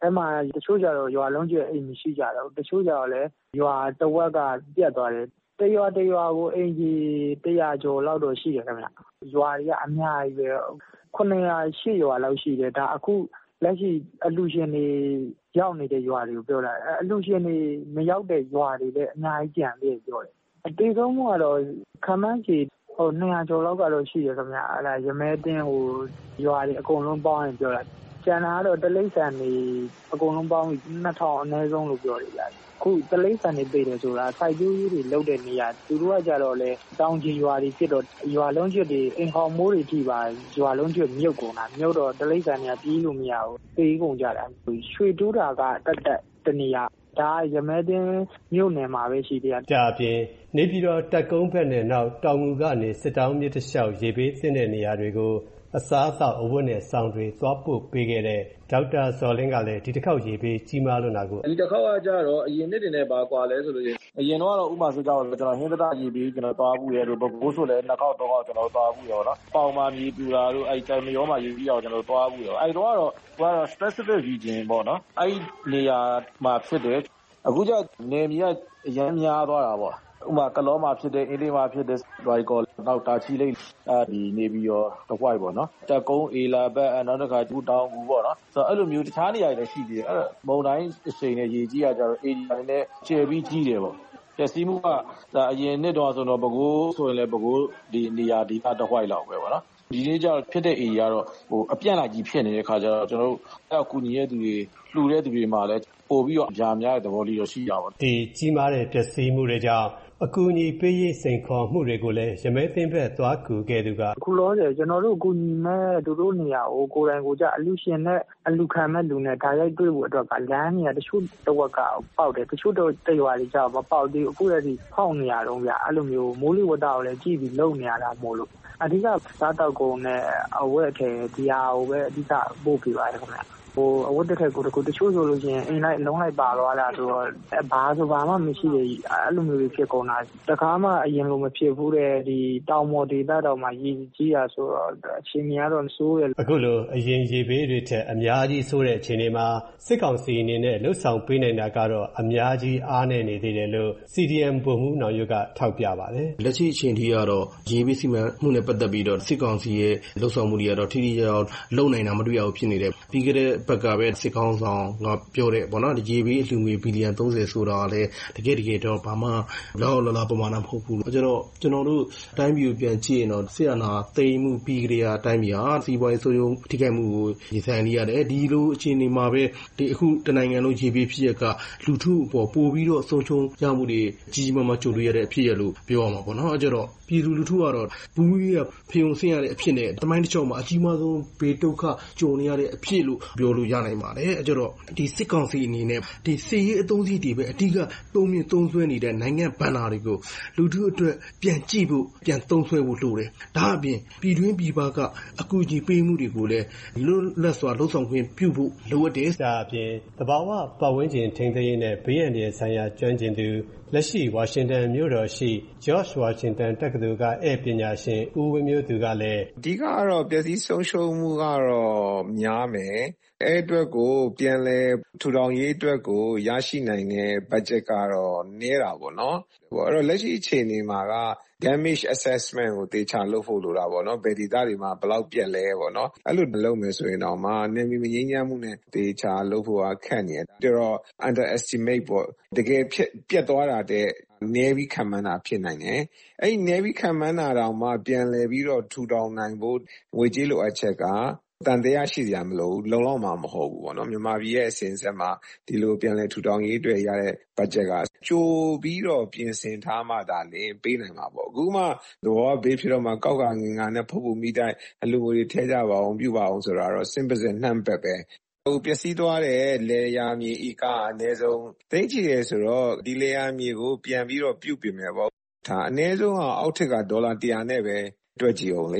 အဲမှာတချို့ကြတော့ရွာလုံးကျွတ်အိမ်မရှိကြတော့တချို့ကြတော့လည်းရွာတဝက်ကပြတ်သွားတယ်တရွာတရွာကိုအိမ်ကြီးတရာကျော်လောက်တော့ရှိတယ်ခင်ဗျရွာတွေကအများကြီးပဲခုနှစ်ရာရှစ်ရွာလောက်ရှိတယ်ဒါအခုလက်ရှိအလူရှင်တွေရောက်နေတဲ့ရွာတွေကိုပြောတာအလူရှင်တွေမရောက်တဲ့ရွာတွေလည်းအများကြီးကြံပြီးပြောတယ်အသေးဆုံးကတော့ခမန်းကြီးဟိုနှစ်ရာကျော်လောက်ကတော့ရှိတယ်ခင်ဗျအဲ့ဒါရမဲတင်းဟိုရွာတွေအကုန်လုံးပေါင်းရင်ပြောတာကျန်တာကတော့တလိမ့်ဆန်တွေအကုန်လုံးပေါင်းပြီးနှစ်ထောင်အနည်းဆုံးလို့ပြောတယ်ဗျခုတလိမ့်ဆန်တွေပြည်တယ်ဆိုတာစိုက်ပျိုးရေးတွေလုပ်တဲ့နေရာသူတို့ကကြတော့လေတောင်ကြီးရွာတွေဖြစ်တော့ရွာလုံးကျွတ်တွေအင်ခေါမိုးတွေထိပါရွာလုံးကျွတ်မြုပ်ကုန်တာမြုပ်တော့တလိမ့်ဆန်တွေကပြေးလို့မရဘူးပြေးကုန်ကြတာရွှေတူးတာကတက်တက်တနေရာဒါရမဲတင်းမြို့နယ်မှာပဲရှိတယ်။ဒါအပြင်နေပြည်တော်တက်ကုန်းဘက်နဲ့နောက်တောင်ငူကနေစစ်တောင်းမြစ်တစ်လျှောက်ရေဘေးသင့်တဲ့နေရာတွေကိုအစားအသောက်အဝတ်နဲ့စောင်တွေသွားပို့ပေးခဲ့တဲ့ဒေါက်တာဇော်လင်းကလည်းဒီတစ်ခေါက်ရေဘေးကြီးမားလွန်းတာကိုဒီတစ်ခေါက်ကကြတော့အရင်နှစ်တင်နဲ့ပါကွာလဲဆိုလို့ရှိရင်အရင်တော့ဥပမာဆိုကြတော့ကျွန်တော်ဟင်းသဒရေဘေးကျွန်တော်သွားဘူးရဲတို့ဘိုးဆိုလဲနှစ်ခေါက်တော့ကျွန်တော်သွားဘူးရောနော်ပေါင်မာမြေပြူတာတို့အဲ့တိုင်မရောမှာရေပြီးအောင်ကျွန်တော်သွားဘူးရောအဲ့တော့ကတော့ကတော့ specific region ပေါ့နော်အဲ့နေရာမှာဖြစ်တယ်အခုကျနေမြေကအရန်များသွားတာပေါ့ဥမာကလောမှာဖြစ်တဲ့အင်းလေးမှာဖြစ်တဲ့ဒွိုင်ကောနောက်တာချီလိတ်အဲဒီနေပြီးတော့တဝိုက်ပေါ့နော်တက်ကုန်းအေလာဘက်နောက်တစ်ခါဒူတောင်ဘူးပေါ့နော်ဆိုတော့အဲ့လိုမျိုးတခြားနေရာတွေလည်းရှိသေးတယ်အဲ့မုံတိုင်းအချိန်နဲ့ရေကြီးရကြတော့အေရီယာတွေနဲ့ကျယ်ပြီးကြီးတယ်ပေါ့ပျက်စီးမှုကဒါအရင်နှစ်တော့ဆိုတော့ပဲခူးဆိုရင်လည်းပဲခူးဒီနေရာဒီကတဝိုက်လောက်ပဲပေါ့နော်ဒီနေ့ကျတော့ဖြစ်တဲ့အေရီယာတော့ဟိုအပြန့်လာကြီးဖြစ်နေတဲ့ခါကျတော့ကျွန်တော်တို့အဲ့ကူညီရတဲ့သူတွေလှူတဲ့သူတွေမှာလည်းပို့ပြီးတော့အများများတဲ့သဘောလေးတော့ရှိရပါဘူးဒီကြီးမားတဲ့ပျက်စီးမှုတွေကြောင့်အကူအညီပေးရေးစိန်ခေါ်မှုတွေကိုလည်းရမဲသိမ်းဘက်သွားကူခဲ့သူကအခုလောဆယ်ကျွန်တော်တို့အကူအညီမဲ့သူတို့နေရာကိုကိုယ်တိုင်ကိုကြအလူရှင်နဲ့အလူခံမဲ့လူနဲ့ဓာတ်ရိုက်တွေ့ဖို့အတွက်ကလမ်းနေရာတချို့တစ်ဝက်ကပေါက်တယ်တချို့တော့တရွာတွေကြောက်မပေါက်သေးအခုတည်းကဖောက်နေရတော့ဗျအဲ့လိုမျိုးမိုးလေဝသကိုလည်းကြည့်ပြီးလုံနေရတာမို့လို့အဓိကစားတောက်ကုန်နဲ့အဝတ်အထည်ဒီဟာကိုပဲအဓိကပို့ပြပါတယ်ခင်ဗျဟိုအဝတ်တစ်ထည်ကိုတခုတချို့ဆိုလို့ရှိရင်အိမ်လိုက်လုံးလိုက်ပါသွားတာဆိုတော့ဘာဆိုဘာမှမရှိရအဲ့လိုမျိုးတွေဖြစ်ကုန်တာတခါမှအရင်လိုမဖြစ်ဘူးတဲ့ဒီတောင်မော်ဒေသတော်မှာရည်ကြီးရဆိုတော့အချိန်ကြီးကတော့ဆိုးရအခုလိုအရင်ရေဘေးတွေထက်အများကြီးဆိုးတဲ့အခြေအနေမှာစစ်ကောင်စီအနေနဲ့လှုပ်ဆောင်ပေးနိုင်တာကတော့အများကြီးအားနည်းနေသေးတယ်လို့ စီ ဒီ အမ် ဗိုလ်မှူးနောင်ရုပ်ကထောက်ပြပါတယ်လက်ရှိအချိန်ထိကတော့ရေဘေးစီမံမှုနဲ့ပတ်သက်ပြီးတော့စစ်ကောင်စီရဲ့လှုပ်ဆောင်မှုတွေကတော့ထိထိရောက်လုံနိုင်တာမတွေ့ရဘူးဖြစ်နေတယ်ပြီးခဲ့တဲ့ဘက်ကပဲစစ်ကောင်ဆောင်ကပြောတဲ့ပေါ့နော်ရေဘေးအလှူငွေဘီလီယံသုံးဆယ်ဆိုတာလည်းတကယ်တကယ်တော့ဘာမှလောက်လောက်လောက်ပမာဏမဟုတ်ဘူးလို့ကျွန်တော်ကျွန်တော်တို့အတိုင်းပြည်ကိုပြန်ကြည့်ရင်တော့ဆီယနာသိမ်းမှုပြီးကြတဲ့အတိုင်းပြည်ဟာစီးပွားရေးဆိုးရုံထိခိုက်မှုကိုရင်ဆိုင်နေရတယ်ဒီလိုအခြေအနေမှာပဲဒီအခုတနိုင်ငံလုံးရေဘေးဖြစ်ရကလူထုအပေါ်ပို့ပြီးတော့ဆုံးရှုံးရမှုတွေကြီးကြီးမားမားကြုံတွေ့ရတဲ့အဖြစ်ရလို့ပြောရမှာပေါ့နော်အဲကြတော့ပြည်သူလူထုကတော့ဘူးကြီးကဖျုံဆင်းရတဲ့အဖြစ်နဲ့တမိုင်းတစ်ချောင်းမှာအကြီးမားဆုံးဘေးဒုက္ခကြုံနေရတဲ့အဖြစ်လို့ပြောလို့ရနိုင်ပါတယ်အဲကြတော့ဒီစစ်ကောင်စီအနေနဲ့ဒီစစ်ရေးအသုံးစရိတ်တွေပဲအဓိကသုံးမြင့်သုံးဆွဲနေတဲ့နိုင်ငံဘဏ္ဍာတွေကိုလူထုအတွက်ပြန်ကြည့်ဖို့ပြန်သုံးဆွဲဖို့လိုတယ်ဒါအပြင်ပြည်တွင်းပြည်ပကအကူအညီပေးမှုတွေကိုလည်းလွတ်လပ်စွာလှုပ်ဆောင်ခွင့်ပြုဖို့လိုအပ်တယ်ဒါအပြင်သဘာဝပတ်ဝန်းကျင်ထိန်းသိမ်းရေးနဲ့ဘေးအန္တရာယ်ဆိုင်ရာကျွမ်းကျင်သူလက်ရှိဝါရှင်တန်မြို့တော်ရှိ George Washington တက္ကသိုလ်ကဧည့်ပညာရှင်ဦးဝင်းမျိုးသူကလည်းအဓိကကတော့ပျက်စီးဆုံးရှုံးမှုကတော့များမယ်အဲ့အတွက်ကိုပြန်လဲထူထောင်ရေးအတွက်ကိုရရှိနိုင်တဲ့ budget ကတော့နည်းတာပေါ့နော်ဟိုအဲ့တော့လက်ရှိအခြေအနေမှာက damage assessment ကိုတေချာလုပ်ဖို့လိုတာပေါ့နော်ဘယ်ဒေသတွေမှာဘယ်လောက်ပြက်လဲပေါ့နော်အဲ့လိုလုပ်မယ်ဆိုရင်တော့မှနေမီမငြိမ်းချမ်းမှုနဲ့တေချာလုပ်ဖို့ခက်နေတယ်ဒါတော့ underestimate ပေါ့တကယ်ဖြစ်ပြက်သွားတာတဲ့နေပြီးခံမှန်းတာဖြစ်နိုင်တယ်အဲ့ဒီနေပြီးခံမှန်းတာတောင်မှပြန်လဲပြီးတော့ထူထောင်နိုင်ဖို့ငွေကြေးလိုအပ်ချက်ကတန်တရားရှိစရာမလိုဘူးလုံလောက်မှာမဟုတ်ဘူးပေါ့နော်မြန်မာပြည်ရဲ့အစဉ်အဆက်မှာဒီလိုပြန်လဲထူထောင်ရေးအတွက်ရတဲ့ budget ကကြိုပြီးတော့ပြင်ဆင်ထားမှသာလျှင်ပေးနိုင်မှာပေါ့အခုမှသဘောဘေးဖြစ်တော့မှကောက်ကငင်ငါနဲ့ဖုတ်ဖုတ်မိတိုင်းအလူငွေတွေထည့်ကြပါအောင်ပြုပါအောင်ဆိုတာတော့ simple နှံ့ပက်ပဲဟိုပျက်စီးသွားတဲ့လေယာမြေဤကအနည်းဆုံးသိချီရဆိုတော့ဒီလေယာမြေကိုပြန်ပြီးတော့ပြုတ်ပြင်မယ်ပေါ့ဒါအနည်းဆုံးအောက်ထက်ကဒေါ်လာတရာနဲ့ပဲတွက်ကြည့်အောင်လေ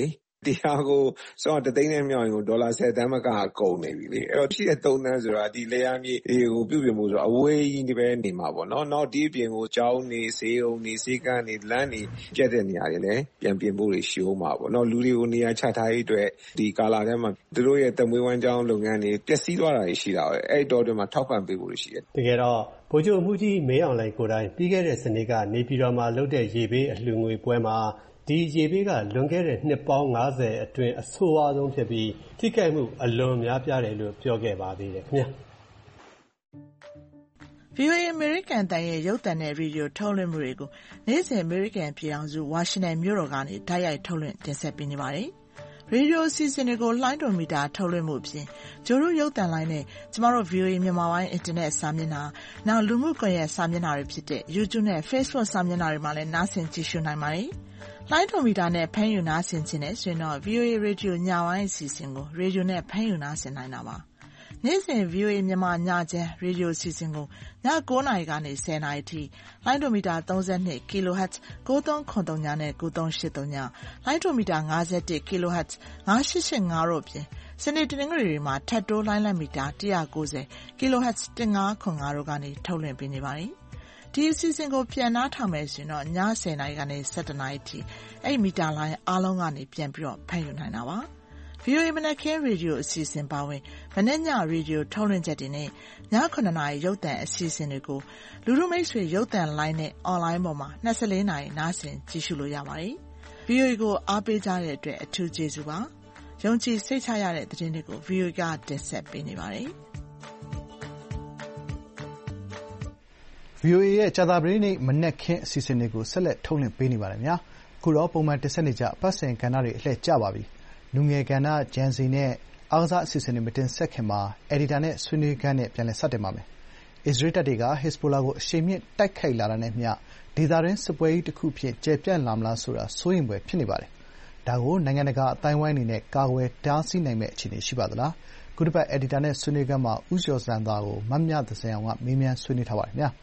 တရားကိုစောင့်တသိန်းနဲ့မြောက်ရင်ဒေါ်လာဆယ်သန်းမကကုန်နေပြီလေအဲ့တော့ရှိတဲ့သုံးသန်းဆိုတာဒီလေယာမြေကိုပြုပြင်မှုဆိုတော့အဝေးကြီးပဲနေမှာပေါ့နော်နောက်ဒီအပြင်ကိုကြောင်းနေစေုံနေစေကန်းနေလမ်းနေပြတ်တဲ့နေရာတွေလည်းပြန်ပြင်ဖို့တွေရှိဦးမှာပေါ့နော်လူတွေကိုနေရာချထားရေးအတွက်ဒီကာလာထဲမှာသူတို့ရဲ့တမွေးဝမ်းကြောင်းလုပ်ငန်းတွေပျက်စီးသွားတာရှိတာပဲအဲ့တော့ဒီမှာထောက်ပံ့ပေးဖို့ရှိတယ်တကယ်တော့ဗိုလ်ချုပ်မှုကြီးမင်းအောင်လှိုင်ကိုယ်တိုင်ပြီးခဲ့တဲ့စနေကနေပြည်တော်မှာလုပ်တဲ့ရေဘေးအလှူငွေပွဲမှာဒီရေဘေးကလွန်ခဲ့တဲ့နှစ်ပေါင်း၅၀အတွင်းအဆိုးအဝါဆုံးဖြစ်ပြီးထိခိုက်မှုအလွန်များပြားတယ်လို့ပြောခဲ့ပါသေးတယ်ခင်ဗျာဗွီအိုအေ အမေရိကန်အသံရဲ့ရုပ်သံနဲ့ရေဒီယိုထုတ်လွှင့်မှုတွေကိုနေ့စဉ်အမေရိကန်ပြည်ထောင်စုဝါရှင်တန်မြို့တော်ကနေတိုက်ရိုက်ထုတ်လွှင့်တင်ဆက်ပေးနေပါတယ်။ရေဒီယိုအစီအစဉ်တွေကိုလှိုင်းတော်မီတာထုတ်လွှင့်မှုအပြင်ကျိုးတို့ရုပ်သံလိုင်းနဲ့ကျမတို့ ဗွီအိုအေ မြန်မာပိုင်းအင်တာနက်စာမျက်နှာနောက်လူမှုကွန်ရက်စာမျက်နှာတွေဖြစ်တဲ့ YouTube နဲ့ Facebook စာမျက်နှာတွေမှာလည်းနားဆင်ကြည့်ရှုနိုင်ပါတယ်။လှိုင်းတော်မီတာနဲ့ဖမ်းယူနားဆင်ခြင်းနဲ့ဆိုရင်တော့ ဗွီအိုအေ ရေဒီယိုညပိုင်းအစီအစဉ်ကိုရေဒီယိုနဲ့ဖမ်းယူနားဆင်နိုင်တာပါ။နေ့စဉ် ဗွီအိုအေ မြန်မာညချမ်းရေဒီယိုအစီအစဉ်ကိုည၉နာရီကနေ၁၀နာရီထိလိုင်းဒိုမီတာ၃၂ kHz ၉၃၇၃ညနဲ့၉၃၈၃ညလိုင်းဒိုမီတာ၅၁ kHz ၅၈၈၅တို့ပြင်စနေတနင်္ဂနွေတွေမှာထပ်တိုးလိုင်းလက်မီတာ၁၉၀ kHz ၁၅၇၅တို့ကနေထုတ်လွှင့်ပေးနေပါတယ်။ဒီအစီအစဉ်ကိုပြန်နားထောင်မယ်ဆိုရင်တော့ည၁၀နာရီကနေ၁၁နာရီထိအဲ့မီတာလိုင်းအားလုံးကနေပြန်ပြီးတော့ဖမ်းယူနိုင်တာပါ။ဗွီအိုအေမနက်ခင်းရေဒီယိုအစီအစဉ်ပါဝင်မနေ့ညရေဒီယိုထုတ်လွှင့်ချက်တွေနဲ့ညခုနှစ်နာရီရုပ်သံအစီအစဉ်တွေကိုလူလူမိတ်ဆွေရုပ်သံလိုင်းနဲ့အွန်လိုင်းပေါ်မှာ၂၄နာရီနားဆင်ကြည့်ရှုလို့ရပါတယ်။ ဗွီအိုအေကိုအားပေးကြတဲ့အတွက်အထူးကျေးဇူးပါ။ယုံကြည်စိတ်ချရတဲ့သတင်းတွေကို ဗွီအိုအေကတင်ဆက်ပေးနေပါတယ်။ဗွီအိုအေရဲ့ကြာသပတေးနေ့မနက်ခင်းအစီအစဉ်တွေကိုဆက်လက်ထုတ်လွှင့်ပေးနေပါတယ်များ။အခုတော့ပုံမှန်တင်ဆက်နေကျအပတ်စဉ်ကဏ္ဍတွေအလှည့်ကျပါပြီ။လူငယ်ကဏ္ဍဂျန်စီနဲ့အားကစားအစီအစဉ်တွေမတင်ဆက်ခင်မှာအယ်ဒီတာနဲ့ဆွေးနွေးခန်းနဲ့ပြန်လည်စတင်ပါမယ်။အစ္စရေးတပ်တွေကဟက်ဇ်ဘိုလာကိုအရှိန်မြှင့်တိုက်ခိုက်လာတာနဲ့မျှဒေသတွင်းစစ်ပွဲကြီးတစ်ခုအဖြစ်ကျယ်ပြန့်လာမလားဆိုတာစိုးရိမ်ဖွယ်ဖြစ်နေပါတယ်။ဒါကိုနိုင်ငံတကာအသိုင်းအဝိုင်းအနေနဲ့ကာကွယ်တားဆီးနိုင်မယ့်အခြေအနေရှိပါသလား။ခုတပတ်အယ်ဒီတာနဲ့ဆွေးနွေးခန်းမှာဦးကျော်ဇံသာကိုမမြသဇင်အောင်ကမေးမြန်းဆွေးနွေးထားပါတယ်ခင်ဗျာ။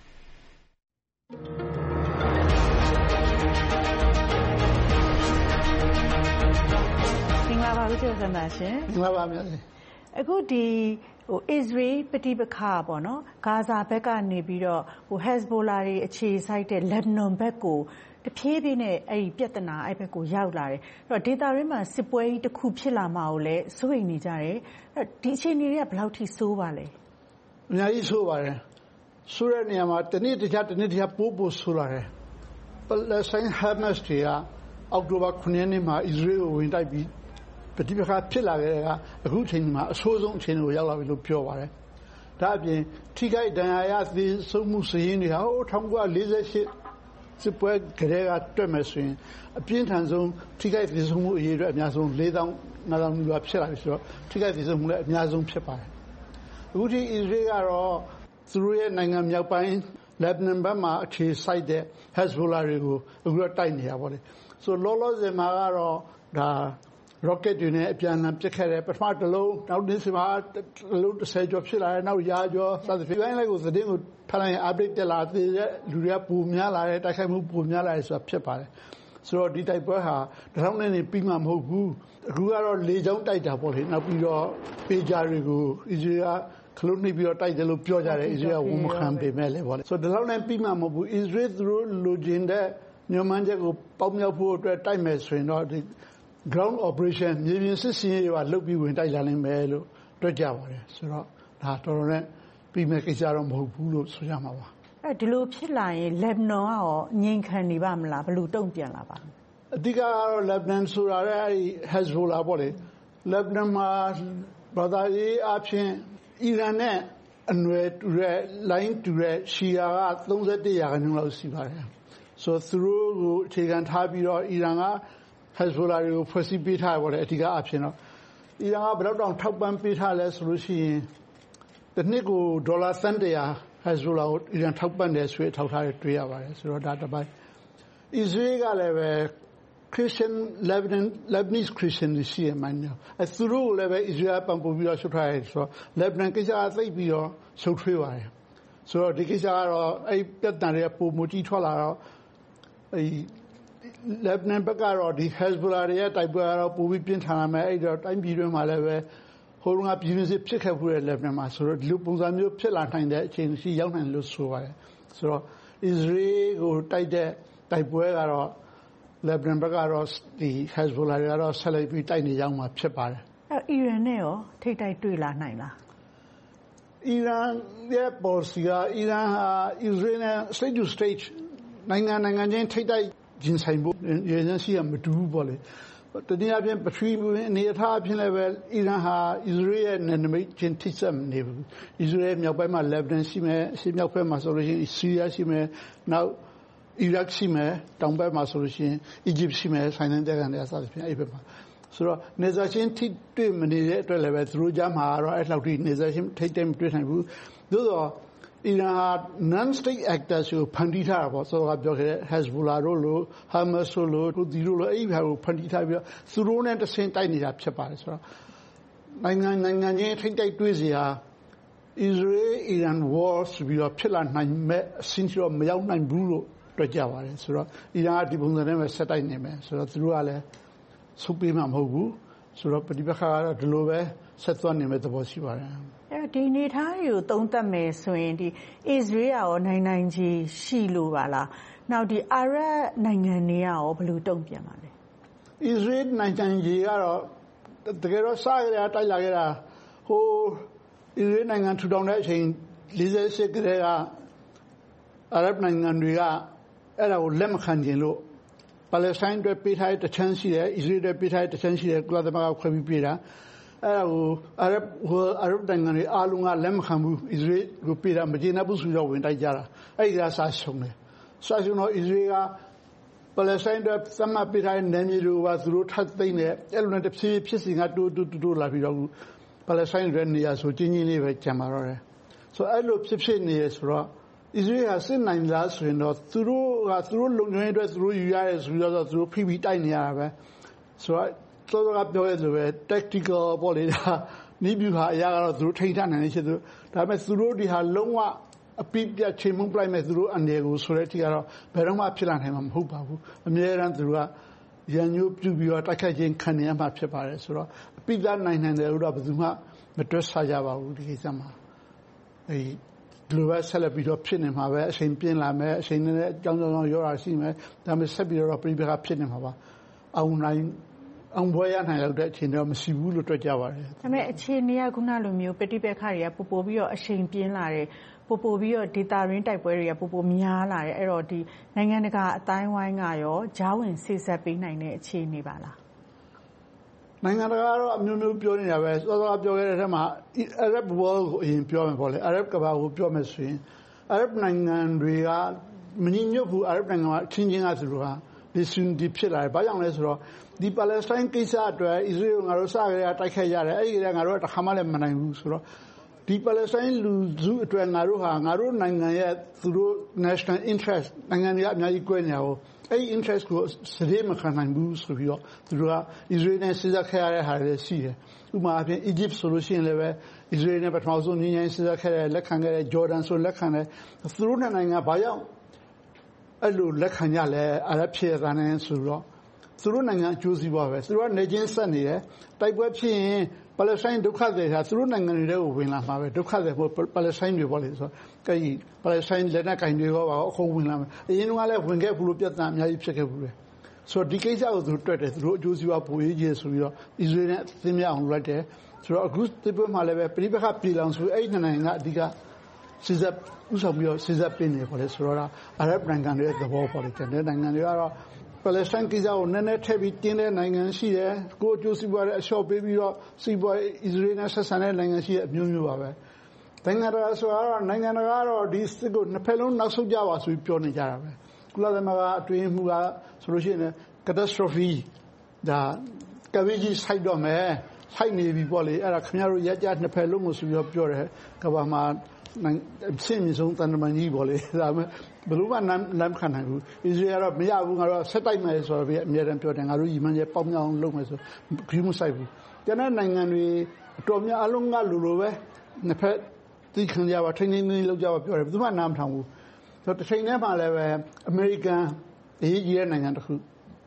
မင်္ဂလာပါဦးကျော်ဇံသာရှင်မင်္ဂလာပါများအခုဒီဟိုအစ္စရေးပဋိပက္ခပေါ့နော်ဂါဇာဘက်ကနေပြီးတော့ဟိုဟက်ဇ်ဘိုလာတွေအခြေစိုက်တဲ့လက်ဘနွန်ဘက်ကိုတဖြည်းဖြည်းနဲ့အဲ့ဒီပြဿနာအဲ့ဘက်ကိုရောက်လာတယ်အဲ့တော့ဒေတာရင်းမှာစစ်ပွဲကြီးတစ်ခုဖြစ်လာမှာကိုလည်းစိုးရိမ်နေကြတယ်အဲ့ဒီအခြေအနေတွေကဘယ်လောက်ထိဆိုးပါလဲအများကြီးဆိုးပါတယ်ဆိုးတဲ့နေရာမှာတနေ့တစ်ခြားတနေ့တစ်ခြားပို့ပို့ဆိုးလာတယ်ပလက်စတိုင်းဟမတ်တွေကအောက်တိုဘာခုနှစ်ရက်နေ့မှာအစ္စရေးကိုဝင်တိုက်ပြီးပဋိပက္ခဖြစ်လာခဲ့တဲ့ကအခုချိန်မှာအဆိုးဆုံးအခြေအနေကိုရောက်လာပြီလို့ပြောပါတယ်။ဒါအပြင်ထိခိုက်ဒဏ်ရာရသေဆုံးမှုစည်းရင်းတွေဟာ၁၉၄၈စစ်ပွဲကလေးကတွက်မယ်ဆိုရင်အပြင်းထန်ဆုံးထိခိုက်သေဆုံးမှုအရေးအတွက်အများဆုံးလေးသောင်းငါးသောင်းလူပါဖြစ်လာပြီဆိုတော့ထိခိုက်သေဆုံးမှုလည်းအများဆုံးဖြစ်ပါတယ်။အခုထိအစ္စရေးကတော့သူတို့ရဲ့နိုင်ငံမြောက်ပိုင်းလက်ဘနွန်ဘက်မှာအခြေစိုက်တဲ့ဟက်ဇ်ဘိုလာတွေကိုအခုတော့တိုက်နေရပါလေ။ဆိုလောလောဆယ်မှာကတော့ဒါ rocket တွေနဲ့အပြန်အလှန်ပစ်ခဲ့တယ်ပထမတစ်လုံးနောက်နေ့စီမှာတစ်လုံးတစ်ဆယ်ကျော်ဖြစ်လာတယ်နောက်ရာကျော်စသဖြင့်ဘိုင်းလိုက်ကိုသတင်းကိုဖတ်လိုက်ရင် update တက်လာသေးတဲ့လူတွေကပုံများလာတယ်တိုက်ခိုက်မှုပုံများလာတယ်ဆိုတာဖြစ်ပါတယ်ဆိုတော့ဒီတိုက်ပွဲဟာတထောင်နဲ့နေပြီးမှမဟုတ်ဘူးအခုကတော့လေကြောင်းတိုက်တာပေါ့လေနောက်ပြီးတော့ပေဂျာတွေကိုအစ္စရေးကခလုတ်နှိပ်ပြီးတော့တိုက်တယ်လို့ပြောကြတယ်အစ္စရေးကဝန်မခံပေမဲ့လည်းပေါ့လေဆိုတော့ဒီလောက်နဲ့ပြီးမှမဟုတ်ဘူးအစ္စရေးသူတို့လိုချင်တဲ့ညွှန်မှန်းချက်ကိုပေါက်မြောက်ဖို့အတွက်တိုက်မယ်ဆိုရင်တော့ဒီ ground operation မြေပြင်စစ်စင်ရေးတွေလုပ်ပြီးဝင်တိုက်လာနိုင်မယ်လို့တွက်ကြပါတယ်ဆိုတော့ဒါတော်တော်နဲ့ပြီးမဲ့ကိစ္စတော့မဟုတ်ဘူးလို့ဆိုရမှာပါအဲဒီလိုဖြစ်လာရင်လက်ဘနွန်ကရောငြိမ်ခံနေပါမလားဘယ်လိုတုံ့ပြန်လာပါလဲအဓိကကတော့လက်ဘနွန်ဆိုတာလည်းအဲဒီဟက်ဇ်ဘိုလာပေါ့လေလက်ဘနွန်မှာဘာသာရေးအဖြစ်အီရန်နဲ့အနွယ်တူတဲ့ line တူတဲ့ရှီယာက၃၁ရာခိုင်နှုန်းလောက်ရှိပါတယ်ဆိုတော့သူတို့ကိုအခြေခံထားပြီးတော့အီရန်ကဟက်ဇ်ဘိုလာတွေကိုဖွဲ့စည်းပေးထားပါတယ်အဓိကအဖြစ်တော့အီရန်ကဘယ်တော့တောင်ထောက်ပံ့ပေးထားလဲဆိုလို့ရှိရင်တစ်နှစ်ကိုဒေါ်လာသန်းတရာဟက်ဇ်ဘိုလာကိုအီရန်ထောက်ပံ့တယ်ဆိုရင်ထောက်ထားရတွေ့ရပါတယ်ဆိုတော့ဒါတစ်ပိုင်းအစ္စရေးကလည်းပဲ Christian Lebanon Lebanese Christian ရှိရမှန်းနော်အဲသူတို့ကိုလည်းပဲအစ္စရေးကပံ့ပိုးပြီးတော့ရှုပ်ထားရဲဆိုတော့ Lebanon ကိစ္စကသိပြီးတော့ရှုပ်ထွေးပါတယ်ဆိုတော့ဒီကိစ္စကတော့အဲ့ပြဿနာတွေကပုံမကြီးထွက်လာတော့အဲလက်ဘနန်ဘက်ကတော့ဒီ Hezbollah တွေရဲ့တိုက်ပွဲကတော့ပိုပြီးပြင်းထန်လာမယ်အဲ့တော့တိုင်းပြည်တွေမှာလည်းပဲဟိုကပြည်တွင်းစစ်ဖြစ်ခဲ့မှုတဲ့လက်ဘနန်မှာဆိုတော့ဒီလိုပုံစံမျိုးဖြစ်လာနိုင်တဲ့အခြေအနေရှိရောက်နိုင်လို့ဆိုပါတယ်ဆိုတော့ Israel ကိုတိုက်တဲ့တိုက်ပွဲကတော့လက်ဘနန်ဘက်ကတော့ဒီ Hezbollah တွေကတော့ဆက်လက်ပြီးတိုက်နေကြမှာဖြစ်ပါတယ်အဲ့အီရန်နဲ့ရောထိတိုက်တွေ့လာနိုင်လားအီရန်ရဲ့ policy ကအီရန်ဟာ Israel နဲ့ state to state နိုင်ငံနိုင်ငံချင်းထိတိုက်ရင်ဆိုင်ဖို့ရည်စမ်းရှိရမတူဘူးပေါ့လေတနည်းအားဖြင့်ပထဝီအနေအထားအဖြစ်လည်းပဲအီရန်ဟာ Israel ရဲ့နယ်နိမိတ်ချင်းထိစပ်မနေဘူး Israel မြောက်ပိုင်းမှာ Lebanon ရှိမယ်အရှေ့မြောက်ဘက်မှာဆိုလို့ရှိရင် Syria ရှိမယ်နောက် Iraq ရှိမယ်တောင်ဘက်မှာဆိုလို့ရှိရင် Egypt ရှိမယ်ဆိုင်တဲ့ကန်တွေအစသဖြင့်အဲ့ဘက်မှာဆိုတော့နေဇာချင်းထိတွေ့မနေတဲ့အတွက်လည်းပဲသူတို့ကြားမှာတော့အဲ့လောက်ထိနေဇာချင်းထိတဲ့မတွေ့နိုင်ဘူးသို့တော့အီရန်ဟာ non state actors ကိုဖန်တီးထားတာပေါ့ဆိုတော့ပြောခဲ့တဲ့ Hezbollah တို့လို့ Hamas တို့လို့သူတို့လို့အဲ့ဒီဟာကိုဖန်တီးထားပြီးတော့သူတို့နဲ့တဆင့်တိုက်နေတာဖြစ်ပါတယ်ဆိုတော့နိုင်ငံနိုင်ငံချင်းထိတိုက်တွေ့စရာ Israel Iran war ဆိုပြီးတော့ဖြစ်လာနိုင်မဲ့အဆင့်တော့မရောက်နိုင်ဘူးလို့တွေ့ကြပါတယ်ဆိုတော့အီရန်ကဒီပုံစံနဲ့ပဲဆက်တိုက်နေမယ်ဆိုတော့သူတို့ကလည်းဆုပ်ပေးမှာမဟုတ်ဘူးဆိုတော့ပဋိပက္ခကတော့ဒီလိုပဲဆက်သွားနေမဲ့သဘောရှိပါတယ်အဲဒီနေသားတွေကိုသုံးသပ်မယ်ဆိုရင်ဒီ Israel ရောနိုင်နိုင်ကြီးရှိလို့ပါလားနောက်ဒီ Arab နိုင်ငံတွေကရောဘယ်လိုတုံ့ပြန်ပါလဲ Israel နိုင်ငံကြီးကတော့တကယ်တော့စကြရတိုက်လာခဲ့တာဟို Israel နိုင်ငံထူထောင်တဲ့အချိန်၄၈ကတည်းက Arab နိုင်ငံတွေကအဲ့ဒါကိုလက်မခံကြလို့ပါလက်စတိုင်းတွေပေးထားတဲ့တချမ်းရှိတယ် Israel တွေပေးထားတဲ့တချမ်းရှိတယ်ကုလသမဂ္ဂခွဲပြီးပေးတာအဲ့ဒါကို Arab Arab နိုင်ငံတွေအားလုံးကလက်မခံဘူး Israel ကိုပေးတာမကျေနပ်ဘူးဆိုတော့ဝင်တိုက်ကြတာအဲ့ဒီကစာရှုံးတယ်စာရှုံးတော့ Israel ကပါလက်စတိုင်းတွေသတ်မှတ်ပေးထားတဲ့နယ်မြေတွေကသူတို့ထပ်သိမ်းတယ်အဲ့လိုနဲ့တစ်ဖြည်းဖြည်းဖြစ်စီကတိုးတိုးတိုးလာပြီးတော့ပါလက်စတိုင်းတွေနေရာဆိုချင်းချင်းလေးပဲကျန်ပါတော့တယ်ဆိုအဲ့လိုဖြစ်ဖြစ်နေရဆိုတော့Israel ဟာစစ်နိုင်လားဆိုရင်တော့သူတို့ကသူတို့လုံခြုံရေးအတွက်သူတို့ယူရတယ်ဆိုတော့သူတို့ဖိပြီးတိုက်နေရတာပဲဆိုတော့သောသောကပြောရလို့ပဲ tactical ပေါ့လေဒါနိဗျူဟာအရာကတော့သူတို့ထိန်းထားနိုင်နေရှိသူဒါပေမဲ့သူတို့ဒီဟာလုံးဝအပိပြတ်ချိန်မှုပလိုက်မဲ့သူတို့အနေကိုဆိုတဲ့အထိကတော့ဘယ်တော့မှဖြစ်လာနိုင်မှာမဟုတ်ပါဘူးအများအားသူတို့ကရန်ညိုးပြုပြီးတော့တိုက်ခိုက်ခြင်းခံရမှာဖြစ်ပါတယ်ဆိုတော့အပိပြတ်နိုင်နိုင်တယ်လို့တော့ဘယ်သူမှမတွက်ဆကြပါဘူးဒီကိစ္စမှာအဲဒီဒီလိုပဲဆက်လက်ပြီးတော့ဖြစ်နေမှာပဲအချိန်ပြင်းလာမယ်အချိန်နဲ့အကြောင်းကြောင်းရောတာရှိမယ်ဒါပေမဲ့ဆက်ပြီးတော့ပြိပခါဖြစ်နေမှာပါအောင်နိုင်အောင်ပွဲရနိုင်တဲ့အချိန်တော့မရှိဘူးလို့တွေ့ကြပါတယ်ဒါပေမဲ့အချိန်နေရခုနလိုမျိုးပဋိပက္ခတွေကပို့ပို့ပြီးတော့အချိန်ပြင်းလာတယ်ပို့ပို့ပြီးတော့ဒေတာရင်းတိုက်ပွဲတွေကပို့ပို့များလာတယ်အဲ့တော့ဒီနိုင်ငံတကာအတိုင်းဝိုင်းကရောဂျားဝင်ဆေးဆက်ပေးနိုင်တဲ့အခြေအနေပါလားနိုင်ငံတကာကတော့အမျိုးမျိုးပြောနေတာပဲစောစောပြောခဲ့တဲ့အထက်မှာ Arab world ကိုအရင်ပြောမယ်ပေါ့လေ Arab ကဘာကိုပြောမယ်ဆိုရင် Arab နိုင်ငံတွေကမငြိညွတ်ဘူး Arab နိုင်ငံကအချင်းချင်းကသူတို့ဟာဒီစင်ဒီဖြစ်လာတယ်ဘာကြောင့်လဲဆိုတော့ဒီ Palestine ကိစ္စအတွက် Israel ငါတို့စကြရတိုက်ခိုက်ရတယ်အဲ့ဒီကငါတို့ကတစ်ခါမှလည်းမနိုင်ဘူးဆိုတော့ဒီ Palestine လူစုအတွက်ငါတို့ဟာငါတို့နိုင်ငံရဲ့သူတို့ national interest နိုင်ငံတွေကအများကြီးကွဲနေတာကိုအဲ့ဒီ interest ကိုစရေမခံနိုင်ဘူးဆိုပြီးတော့သူတို့က Israel နဲ့စစ်တပ်ခဲ့ရတဲ့ဟာတွေရှိတယ်ဥပမာအပြင် Egypt ဆိုလို့ရှိရင်လည်းပဲ Israel နဲ့ပထမဆုံးညဉ့်ညဉ့်စစ်တပ်ခဲ့တဲ့လက်ခံခဲ့တဲ့ Jordan ဆိုလက်ခံတဲ့သူတို့နိုင်ငံဘာကြောင့်အဲ့လိုလက်ခံကြလဲအာရပ်ဖြစ်ရတဲ့ဆိုတော့သူတို့နိုင်ငံအကျိုးစီးပွားပဲသူတို့ကနေချင်းဆက်နေတယ်တိုက်ပွဲဖြစ်ရင်ပါလက်စတိုင်းဒုက္ခတွေဟာသူတို့နိုင်ငံတွေကိုဝင်လာမှာပဲဒုက္ခတွေပါလက်စတိုင်းတွေပေါ့လေဆိုတော့အဲဒီပါလက်စတိုင်းလက်နက်ကင်တွေရောပါအခုဝင်လာမယ်အရင်ကလည်းဝင်ခဲ့ဘူးလို့ပြဿနာအများကြီးဖြစ်ခဲ့ဘူးလေဆိုတော့ဒီကိစ္စကိုသူတို့တွေ့တယ်သူတို့အကျိုးစီးပွားပိုရေးကြီးဆိုပြီးတော့ Israel နဲ့သင်မြအောင်လုပ်တယ်ဆိုတော့အခုဒီပွဲမှာလည်းပဲပြိပခပြည်လောင်ဆိုအဲ့ဒီနိုင်ငံကအဓိကစစ်စပ်ဥဆောင်ပြီးတော့စစ်စပ်ပြနေပေါ့လေဆိုတော့အာရပ်နိုင်ငံတွေရဲ့သဘောပေါ့လေတဲ့နိုင်ငံတွေကတော့ပါလက်စတိုင်းကိစ္စကိုနည်းနည်းထည့်ပြီးတင်းတဲ့နိုင်ငံရှိတယ်ကိုအကျိုးစီးပွားတဲ့အလျှော့ပေးပြီးတော့စီးပွားရေး Israel နဲ့ဆက်ဆံတဲ့နိုင်ငံရှိတဲ့အမျိုးမျိုးပါပဲနိုင်ငံတကာဆိုတော့နိုင်ငံတကာကတော့ဒီစစ်ကိုနှစ်ဖက်လုံးနောက်ဆုတ်ကြပါဆိုပြီးပြောနေကြတာပဲကုလသမဂ္ဂအတွင်းမှုကဆိုလို့ရှိရင် catastrophe ဒါကဝေးကြီးဆိုက်တော့မယ်ဆိုက်နေပြီပေါ့လေအဲ့ဒါခင်ဗျားတို့ရကြနှစ်ဖက်လုံးကိုဆိုပြီးတော့ပြောတယ်ကဘာမှာဆင်းမြဆုံးတန်တမန်ကြီးပေါ့လေဒါပေမဲ့ဘလို့မှလမ်းခံနိုင်ဘူး Israel ကတော့မရဘူးငါတို့ဆက်တိုက်မယ်ဆိုတော့အများတန်းပြောတယ်ငါတို့ညီမကြီးပေါင်းမြောင်းလုပ်မယ်ဆိုခရီးမဆိုင်ဘူးကျန်တဲ့နိုင်ငံတွေအတော်များအလုံးကလူလိုပဲနှစ်ဖက်သိခံကြပါထိန်းထိန်းသိမ်းလုပ်ကြပါပြောတယ်ဘယ်သူမှနားမထောင်ဘူးဆိုတော့တစ်ချိန်တည်းမှာလည်းပဲအမေရိကန်အရေးကြီးတဲ့နိုင်ငံတစ်ခု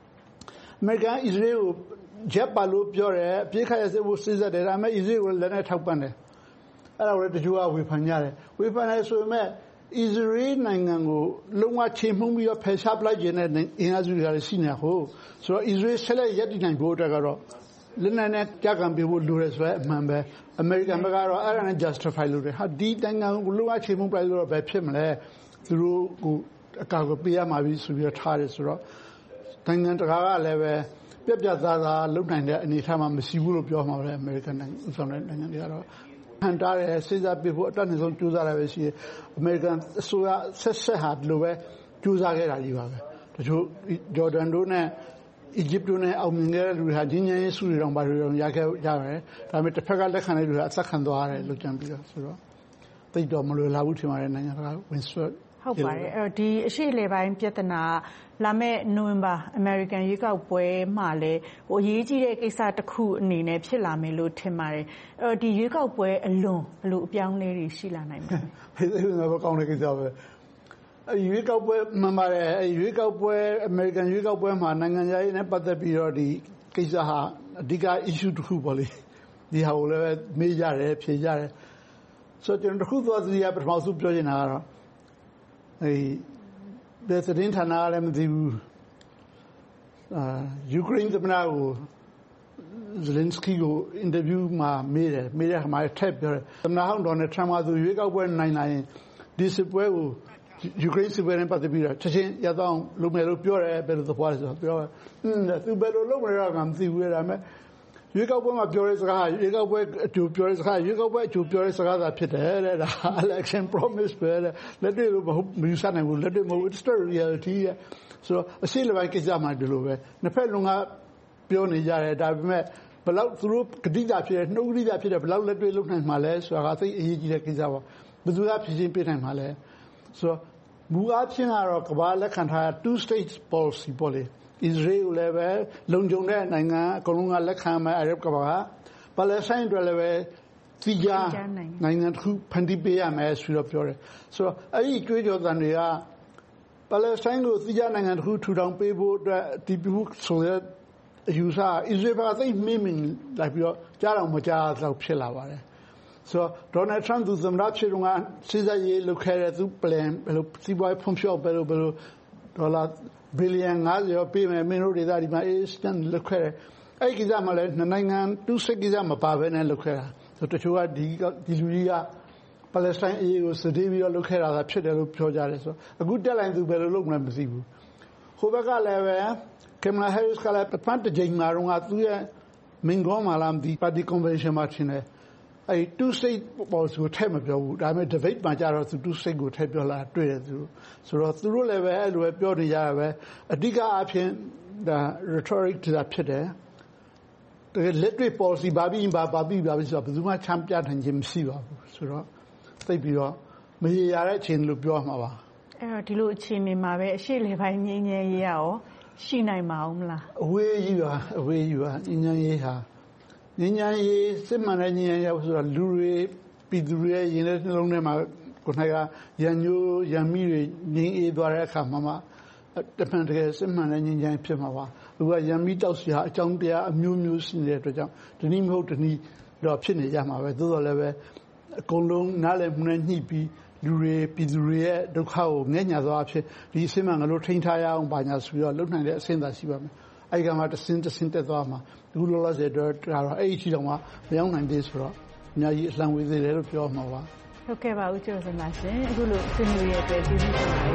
အမေရိကန်အစ္စရေးကိုဂျက်ပါလို့ပြောတယ်အပြစ်ခတ်ရစစ်ဖို့စဉ်းစားတယ်ဒါပေမဲ့အစ္စရေးကိုလည်းနဲ့ထောက်ပံ့တယ်အဲ့ဒါကိုလည်းတချို့ကဝေဖန်ကြတယ်ဝေဖန်တယ်ဆိုပေမဲ့အစ္စရေးနိုင်ငံကိုလုံးဝချေမှုန်းပြီးတော့ဖယ်ရှားပလိုက်ခြင်းနဲ့အင်အားစုတွေကရှိနေဟုတ်ဆိုတော့အစ္စရေးဆက်လက်ရပ်တည်နိုင်ဖို့အတွက်ကတော့လက်နက်နဲ့ကြာကံပေးဖို့လိုတယ်ဆိုတဲ့အမှန်ပဲအမေရိကန်ဘက်ကတော့အဲ့ဒါနဲ့ justify လုပ်တယ်ဟာဒီနိုင်ငံကိုလုံးဝချေမှုန်းပလိုက်လို့တော့ဘယ်ဖြစ်မလဲသူတို့ကိုအကာကိုပေးရမှာပြီဆိုပြီးတော့ထားတယ်ဆိုတော့နိုင်ငံတကာကလည်းပဲပြက်ပြက်သားသားလုံနိုင်တဲ့အနေအထားမှာမရှိဘူးလို့ပြောမှာပဲအမေရိကန်နိုင်ငံဥဆောင်တဲ့နိုင်ငံတွေကတော့ဟန်တားတယ်စေစားပြဖို့အတတ်အဆုံးကြိုးစားရပဲရှိတယ်အမေရိကန်အစိုးရဆက်ဆက်ဟာဒီလိုပဲကြိုးစားခဲ့တာကြီးပါပဲတချို့ဂျော်ဒန်တို့နဲ့အီဂျစ်တို့နဲ့အောင်မြင်ခဲ့တဲ့လူတွေဟာချင်းချင်းစုတွေတောင်ပါတွေတောင်ရခဲ့ကြတယ်ဒါပေမဲ့တစ်ဖက်ကလက်ခံတဲ့လူကအသက်ခံသွားရတယ်လို့ကြံပြီးတော့ဆိုတော့တိတ်တော့မလွယ်လာဘူးထင်ပါတယ်နိုင်ငံတကာဝင်ဆွတ်ဟုတ်ပါတယ်အဲ့တော့ဒီအရှိလေပိုင်းပြဿနာလာမယ့်နိုဝင်ဘာအမေရိကန်ရွေးကောက်ပွဲမှာလည်းဟိုအရေးကြီးတဲ့ကိစ္စတစ်ခုအနေနဲ့ဖြစ်လာမယ်လို့ထင်ပါတယ်အဲ့တော့ဒီရွေးကောက်ပွဲအလွန်ဘလို့အပြောင်းလဲတွေရှိလာနိုင်မလဲအဲ့ဒါတော့ကောင်းတဲ့ကိစ္စပဲရွေးကောက်ပွဲမှန်ပါတယ်ရွေးကောက်ပွဲအမေရိကန်ရွေးကောက်ပွဲမှာနိုင်ငံရေးနဲ့ပတ်သက်ပြီးတော့ဒီကိစ္စဟာအဓိက issue တစ်ခုပေါ့လေဒီဟာကိုလည်းမေးကြတယ်ဖြေကြတယ်ဆိုတော့ကျွန်တော်တစ်ခုသွားစီရပထမဆုံးပြောချင်တာကတော့အဲဘယ်သတင်းဌာနကလည်းမသိဘူးအာယူကရိန်းသမ္မတကိုဇလင်စကီကိုအင်တာဗျူးမှာမေးတယ်မေးတဲ့အခါမှာထည့်ပြောတယ်သမ္မတဟောင်းဒေါ်နယ်ထရမ့်ကသူရွေးကောက်ပွဲနိုင်နိုင်ဒီစစ်ပွဲကိုယူကရိန်းစစ်ပွဲနဲ့ပတ်သက်ပြီးတော့ချက်ချင်းရတော့လုပ်မယ်လို့ပြောတယ်ဘယ်လိုသဘောလဲဆိုတော့ပြောတယ်ဟင်းသူဘယ်လိုလုပ်မလဲတော့မသိဘူးဒါပေမဲ့ရွေးကောက်ပွဲမှာပြောတဲ့စကားရွေးကောက်ပွဲအကျိုးပြောတဲ့စကားရွေးကောက်ပွဲအကျိုးပြောတဲ့စကားသာဖြစ်တယ်တဲ့ဒါ election promise ပဲတဲ့လက်တွေ့လို့မဟုတ်မယူဆနိုင်ဘူးလက်တွေ့မဟုတ် it's the reality ဆိုတော့အရှိလပိုင်းကိစ္စမှဒီလိုပဲနှစ်ဖက်လုံးကပြောနေကြတယ်ဒါပေမဲ့ဘယ်လောက်သူတို့ဂတိတာဖြစ်တယ်နှုတ်ဂတိတာဖြစ်တယ်ဘယ်လောက်လက်တွေ့လုပ်နိုင်မှာလဲဆိုတာကသိအရေးကြီးတဲ့ကိစ္စပါဘယ်သူကဖြစ်ချင်းပြနိုင်မှာလဲဆိုတော့မူအားဖြင့်ကတော့ကမ္ဘာလက်ခံထား two state policy ပေါ့လေ Israel လည်းပဲလုံခြုံတဲ့နိုင်ငံအကုန်လုံးကလက်ခံမယ် Arab ကဘာပါလက်စတိုင်းတွေလည်းပဲစီကြနိုင်ငံတစ်ခုဖန်တီးပေးရမယ်ဆိုတော့ပြောတယ်ဆိုတော့အဲ့ဒီကြွေးကြော်သံတွေကပါလက်စတိုင်းကိုစီကြနိုင်ငံတစ်ခုထူထောင်ပေးဖို့အတွက်ဒီပြုဆိုတဲ့အယူဆ Israel ကသိမင်းမင်းလိုက်ပြီးတော့ကြားတော်မကြားတော့ဖြစ်လာပါတယ်ဆိုတော့ဒေါ်နယ်ထရမ့်သူသမ္မတဖြစ်တော့ကစစ်စားရေးလုပ်ခဲ့တဲ့သူ plan ဘယ်လိုစီးပွားရေးဖွံ့ဖြိုးဘယ်လိုဘယ်လိုဒေါ်လာဘီလီယံ၅၀ရောပေးမယ်မင်းတို့ဒေသဒီမှာအေးစတန်လုပ်ခဲ့တယ်အဲ့ဒီကိစ္စမှာလည်းနိုင်ငံတူစစ်ကိစ္စမပါဘဲနဲ့လုပ်ခဲ့တာဆိုတချို့ကဒီဒီလူကြီးကပါလက်စတိုင်းအရေးကိုစတေးပြီးတော့လုပ်ခဲ့တာဖြစ်တယ်လို့ပြောကြတယ်ဆိုအခုတက်လိုက်သူဘယ်လိုလုပ်မလဲမသိဘူးဟိုဘက်ကလည်းပဲကင်မလာဟဲရစ်ကလည်းပထမတစ်ချိန်မှာတော့သူရဲ့မင်္ဂလာမှာလာဒီပါတီကွန်ဗင်ရှင်းမှာထင်တယ်အဲ့ two state policy ကိုထည့်မပြောဘူးဒါပေမဲ့ debate မှာကြတော့သူ two state ကိုထည့်ပြောလာတွေ့တယ်သူဆိုတော့သူတို့လည်းပဲအဲ့လိုပဲပြောနေကြရပဲအဓိကအဖြစ်ဒါ rhetoric တာဖြစ်တယ်တကယ်လက်တွေ့ policy ဘာပြီးဘာဘာပြီးဘာပြီးဆိုတော့ဘယ်သူမှချမ်းပြနိုင်ခြင်းမရှိပါဘူးဆိုတော့သိပြီးတော့မရေရာတဲ့အခြေအနေလို့ပြောမှာပါအဲ့တော့ဒီလိုအခြေအနေမှာပဲအရှိလေပိုင်းငင်းငယ်ရေးရောရှိနိုင်မှာမလားအဝေးကြီးပါအဝေးကြီးပါငင်းငယ်ရေးဟာငင်းငယ်ရေးစစ်မှန်တဲ့ငင်းငယ်ရေးဆိုတော့လူတွေပြည်သူတွေရဲ့ရင်ထဲနှလုံးထဲမှာကိုယ်တိုင်ကရန်ညိုးရန်မိတွေငင်းအေးသွားတဲ့အခါမှာမှတပန်တကယ်စစ်မှန်တဲ့ငင်းငယ်ဖြစ်မှာပါသူကရန်မိတောက်စရာအကြောင်းတရားအမျိုးမျိုးရှိနေတဲ့အတွက်ကြောင့်ဒီနည်းမဟုတ်ဒီနည်းတော့ဖြစ်နေကြမှာပဲသို့တော်လည်းပဲအကုန်လုံးနားလည်မှုနဲ့ညှိပြီးလူတွေပြည်သူတွေရဲ့ဒုက္ခကိုငဲ့ညာသွားဖြစ်ဒီအစင်းမှငါတို့ထိန်းထားရအောင်ပါညာဆိုပြီးတော့လုံနိုင်တဲ့အဆင့်သာရှိပါမယ်အဲ့ကမှတစင်းတစင်းတက်သွားမှာဒီလိုလားစေတော့အဲ့ဒီအချိန်တော့မရောက်နိုင်သေးဆိုတော့အများကြီးအလှမ်းဝေးသေးတယ်လို့ပြောမှာပါဟုတ်ကဲ့ပါဦးကျော်စင်ပါရှင်အခုလိုဆွေးနွေးရတဲ့ကျေးဇူးတင်ပါတယ်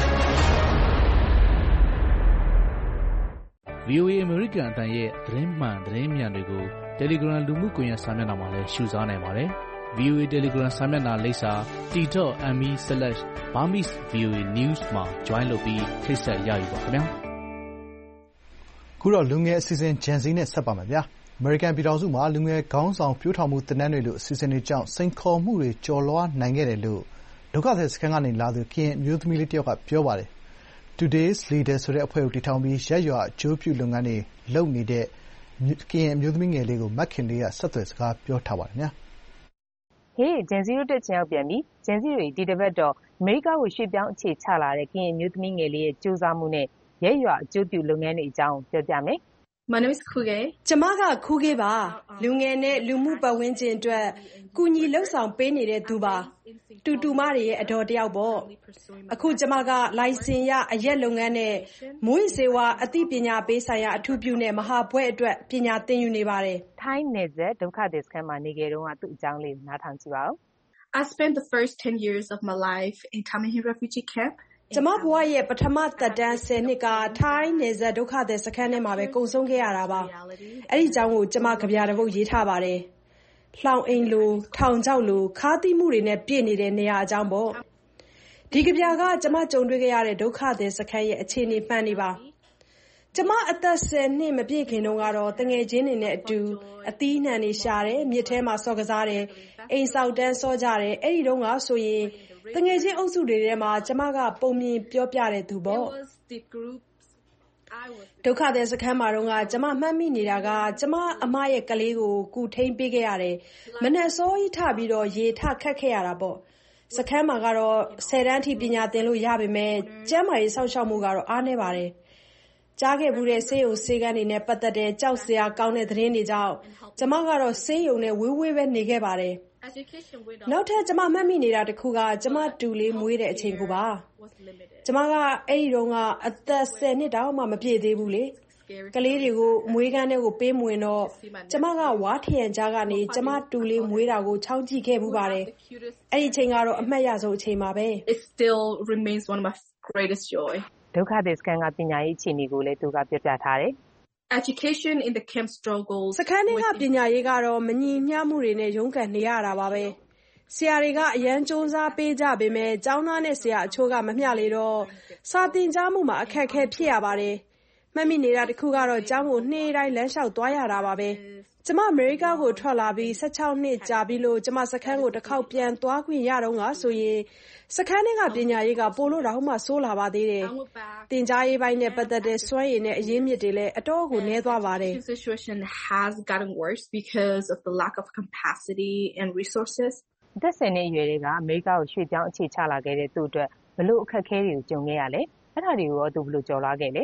ဗွီအိုအေ American အတန်ရဲ့သတင်းမှန်သတင်းမြန်တွေကို Telegram လူမှုကွန်ရက်စာမျက်နှာမှာလည်းရှုစားနိုင်ပါတယ်။ ဗွီအိုအေ Telegram စာမျက်နှာလိပ်စာ t dot m e slash burmese voa news မှာ join လုပ်ပြီးထိတ်ဆက်ရယူပါခင်ဗျာ။ခုတော့လူငယ်အစီအစဉ် Gen Z နဲ့ဆက်ပါမယ်ဗျာ။ အမေရိကန်ပြည်ထောင်စုမှာလူငယ်ခေါင်းဆောင်ပျိုးထောင်မှုသင်တန်းတွေလိုအစီအစဉ်တွေကြောင့်စိန်ခေါ်မှုတွေကျော်လွှားနိုင်ခဲ့တယ်လို့ဒုက္ခသည်စခန်းကနေလာသူကရင်အမျိုးသမီးလေးတယောက်ကပြောပါတယ်။ Today's Leader ဆိုတဲ့အဖွဲ့ကိုတည်ထောင်ပြီးရပ်ရွာအကျိုးပြုလုပ်ငန်းတွေလုပ်နေတဲ့ကရင်အမျိုးသမီးငယ်လေးကိုမခင်လေးကဆက်သွယ်စကားပြောထားပါတယ်ဗျာ။ဟေး Gen Z တို့တက်ချင်ရောက်ပြန်ပြီ။ Gen Z တွေဒီတစ်ပတ်တော့အမေရိကကိုရွှေ့ပြောင်းအခြေချလာတဲ့ကရင်အမျိုးသမီးငယ်လေးရဲ့ကြိုးစားမှုနဲ့ရပ်ရွာအကျိုးပြုလုပ်ငန်းတွေအကြောင်းပြောပြမယ် My name is Kuge. ကျမကခူးကေးပါလူငယ်နဲ့လူမှုပတ်ဝန်းကျင်အတွက်ကူညီလှုပ်ဆောင်ပေးနေတဲ့သူပါတူတူမတွေရဲ့အတော်တယောက်ပေါ့အခုကျမကလိုင်စင်ရအရက်လုပ်ငန်းနဲ့မွေးစေဝါအသိပညာပေးဆိုင်ရာအထူးပြုနဲ့မဟာဘွဲ့အတွက်ပညာသင်ယူနေပါတယ်ထိုင်းနယ်စပ်ဒုက္ခသည်စခန်းမှာနေခဲ့တုန်းကသူ့အကြောင်းလေးနားထောင်ကြည့်ပါဦး I spent the first ten years of my life in Kamihin refugee camp. ကျမဘဝရဲ့ပထမသက်တမ်းtenနှစ်ကထိုင်းနယ်စပ်ဒုက္ခသည်စခန်းထဲမှာပဲကုန်ဆုံးခဲ့ရတာပါအဲ့ဒီအကြောင်းကိုကျမကြပြတစ်ပုဒ်ရေးထားပါတယ်လှောင်အိမ်လိုထောင်ချောက်လိုခါးသီးမှုတွေနဲ့ပြည့်နေတဲ့နေရာအကြောင်းပေါ့ဒီကြပြကကျမကြုံတွေ့ခဲ့ရတဲ့ဒုက္ခသည်စခန်းရဲ့အခြေအနေမှန်နေပါကျမအသက်tenနှစ်မပြည့်ခင်တုန်းကတော့တငယ်ချင်းတွေနဲ့အတူအသီးနှံတွေရှာတယ်မြစ်ထဲမှာဆော့ကစားတယ်အိမ်ဆောက်တန်းဆော့ကြတယ်အဲ့ဒီတုန်းကဆိုရင်တငယ်ချင်းအုပ်စုတွေထဲမှာကျမကပုံမြင်ပြောပြတဲ့သူပေါ့ဒုက္ခသည်စခန်းမှာတော့ကျမမှတ်မိနေတာကကျမအမရဲ့ကလေးကိုကူထိန်းပေးခဲ့ရတယ်မနက်စောကြီးထပြီးတော့ရေထခတ်ခဲ့ရတာပေါ့စခန်းမှာကတော့tenတန်းထိပညာသင်လို့ရပေမဲ့ကျန်းမာရေးစောင့်ရှောက်မှုကတော့အားနည်းပါတယ်ကြားခဲ့ဘူးတဲ့ဆေးရုံဆေးကန်းတွေနဲ့ပတ်သက်တဲ့ကြောက်စရာကောင်းတဲ့သတင်းတွေကြောင့်ကျမကတော့ဆေးရုံနဲ့ဝေးဝေးပဲနေခဲ့ပါတယ်နောက်ထပ်ကျမမှတ်မိနေတာတစ်ခုကကျမတူလေးမွေးတဲ့အချိန်ကိုပါကျမကအဲ့ဒီတုန်းကအသက်tenနှစ်တောင်မှမပြည့်သေးဘူးလေကလေးတွေကိုမွေးကန်းထဲကိုပေးမဝင်တော့ကျမကဝါထရံကြားကနေကျမတူလေးမွေးတာကိုချောင်းကြည့်ခဲ့ဘူးပါတယ်အဲ့ဒီအချိန်ကတော့အမှတ်ရဆုံးအချိန်ပါပဲ It still remains one of my greatest joy ဒုက္ခသည်စခန်းကပညာရေးအခြေအနေကိုလည်းသူကပြပြထားတယ် Education in the camp struggles စခန်းထဲကပညာရေးကတော့မညီမျှမှုတွေနဲ့ရုန်းကန်နေရတာပါပဲဆရာတွေကအရန်စူးစမ်းပေးကြပေမဲ့ကျောင်းသားနဲ့ဆရာအချို့ကမမျှလေတော့စာသင်ကြားမှုမှာအခက်အခဲဖြစ်ရပါတယ်မှတ်မိနေတာတစ်ခုကတော့ကျောင်းကိုနေ့တိုင်းလမ်းလျှောက်သွားရတာပါပဲကျမအမေရိကကိုထွက်လာပြီးsixteenနှစ်ကြာပြီလို့ကျမစခန်းကိုတစ်ခေါက်ပြန်သွားခွင့်ရတော့ငါဆိုရင်စခန်းထဲကပညာရေးကပိုလို့တော့မှဆိုးလာပါသေးတယ်သင်ကြားရေးပိုင်းနဲ့ပတ်သက်တဲ့စွမ်းရည်နဲ့အရင်းမြစ်တွေလည်းအတော့ကိုနည်းသွားပါတယ် The situation has gotten worse because of the lack of capacity and resources အသက်tenနှစ်အရွယ်တွေကအမေရိကကိုရွှေ့ပြောင်းအခြေချလာခဲ့တဲ့သူ့အတွက်ဘလို့အခက်အခဲတွေကိုကြုံခဲ့ရလဲအဲ့ဒါတွေကိုရောသူဘလို့ကြော်လွှားခဲ့လဲ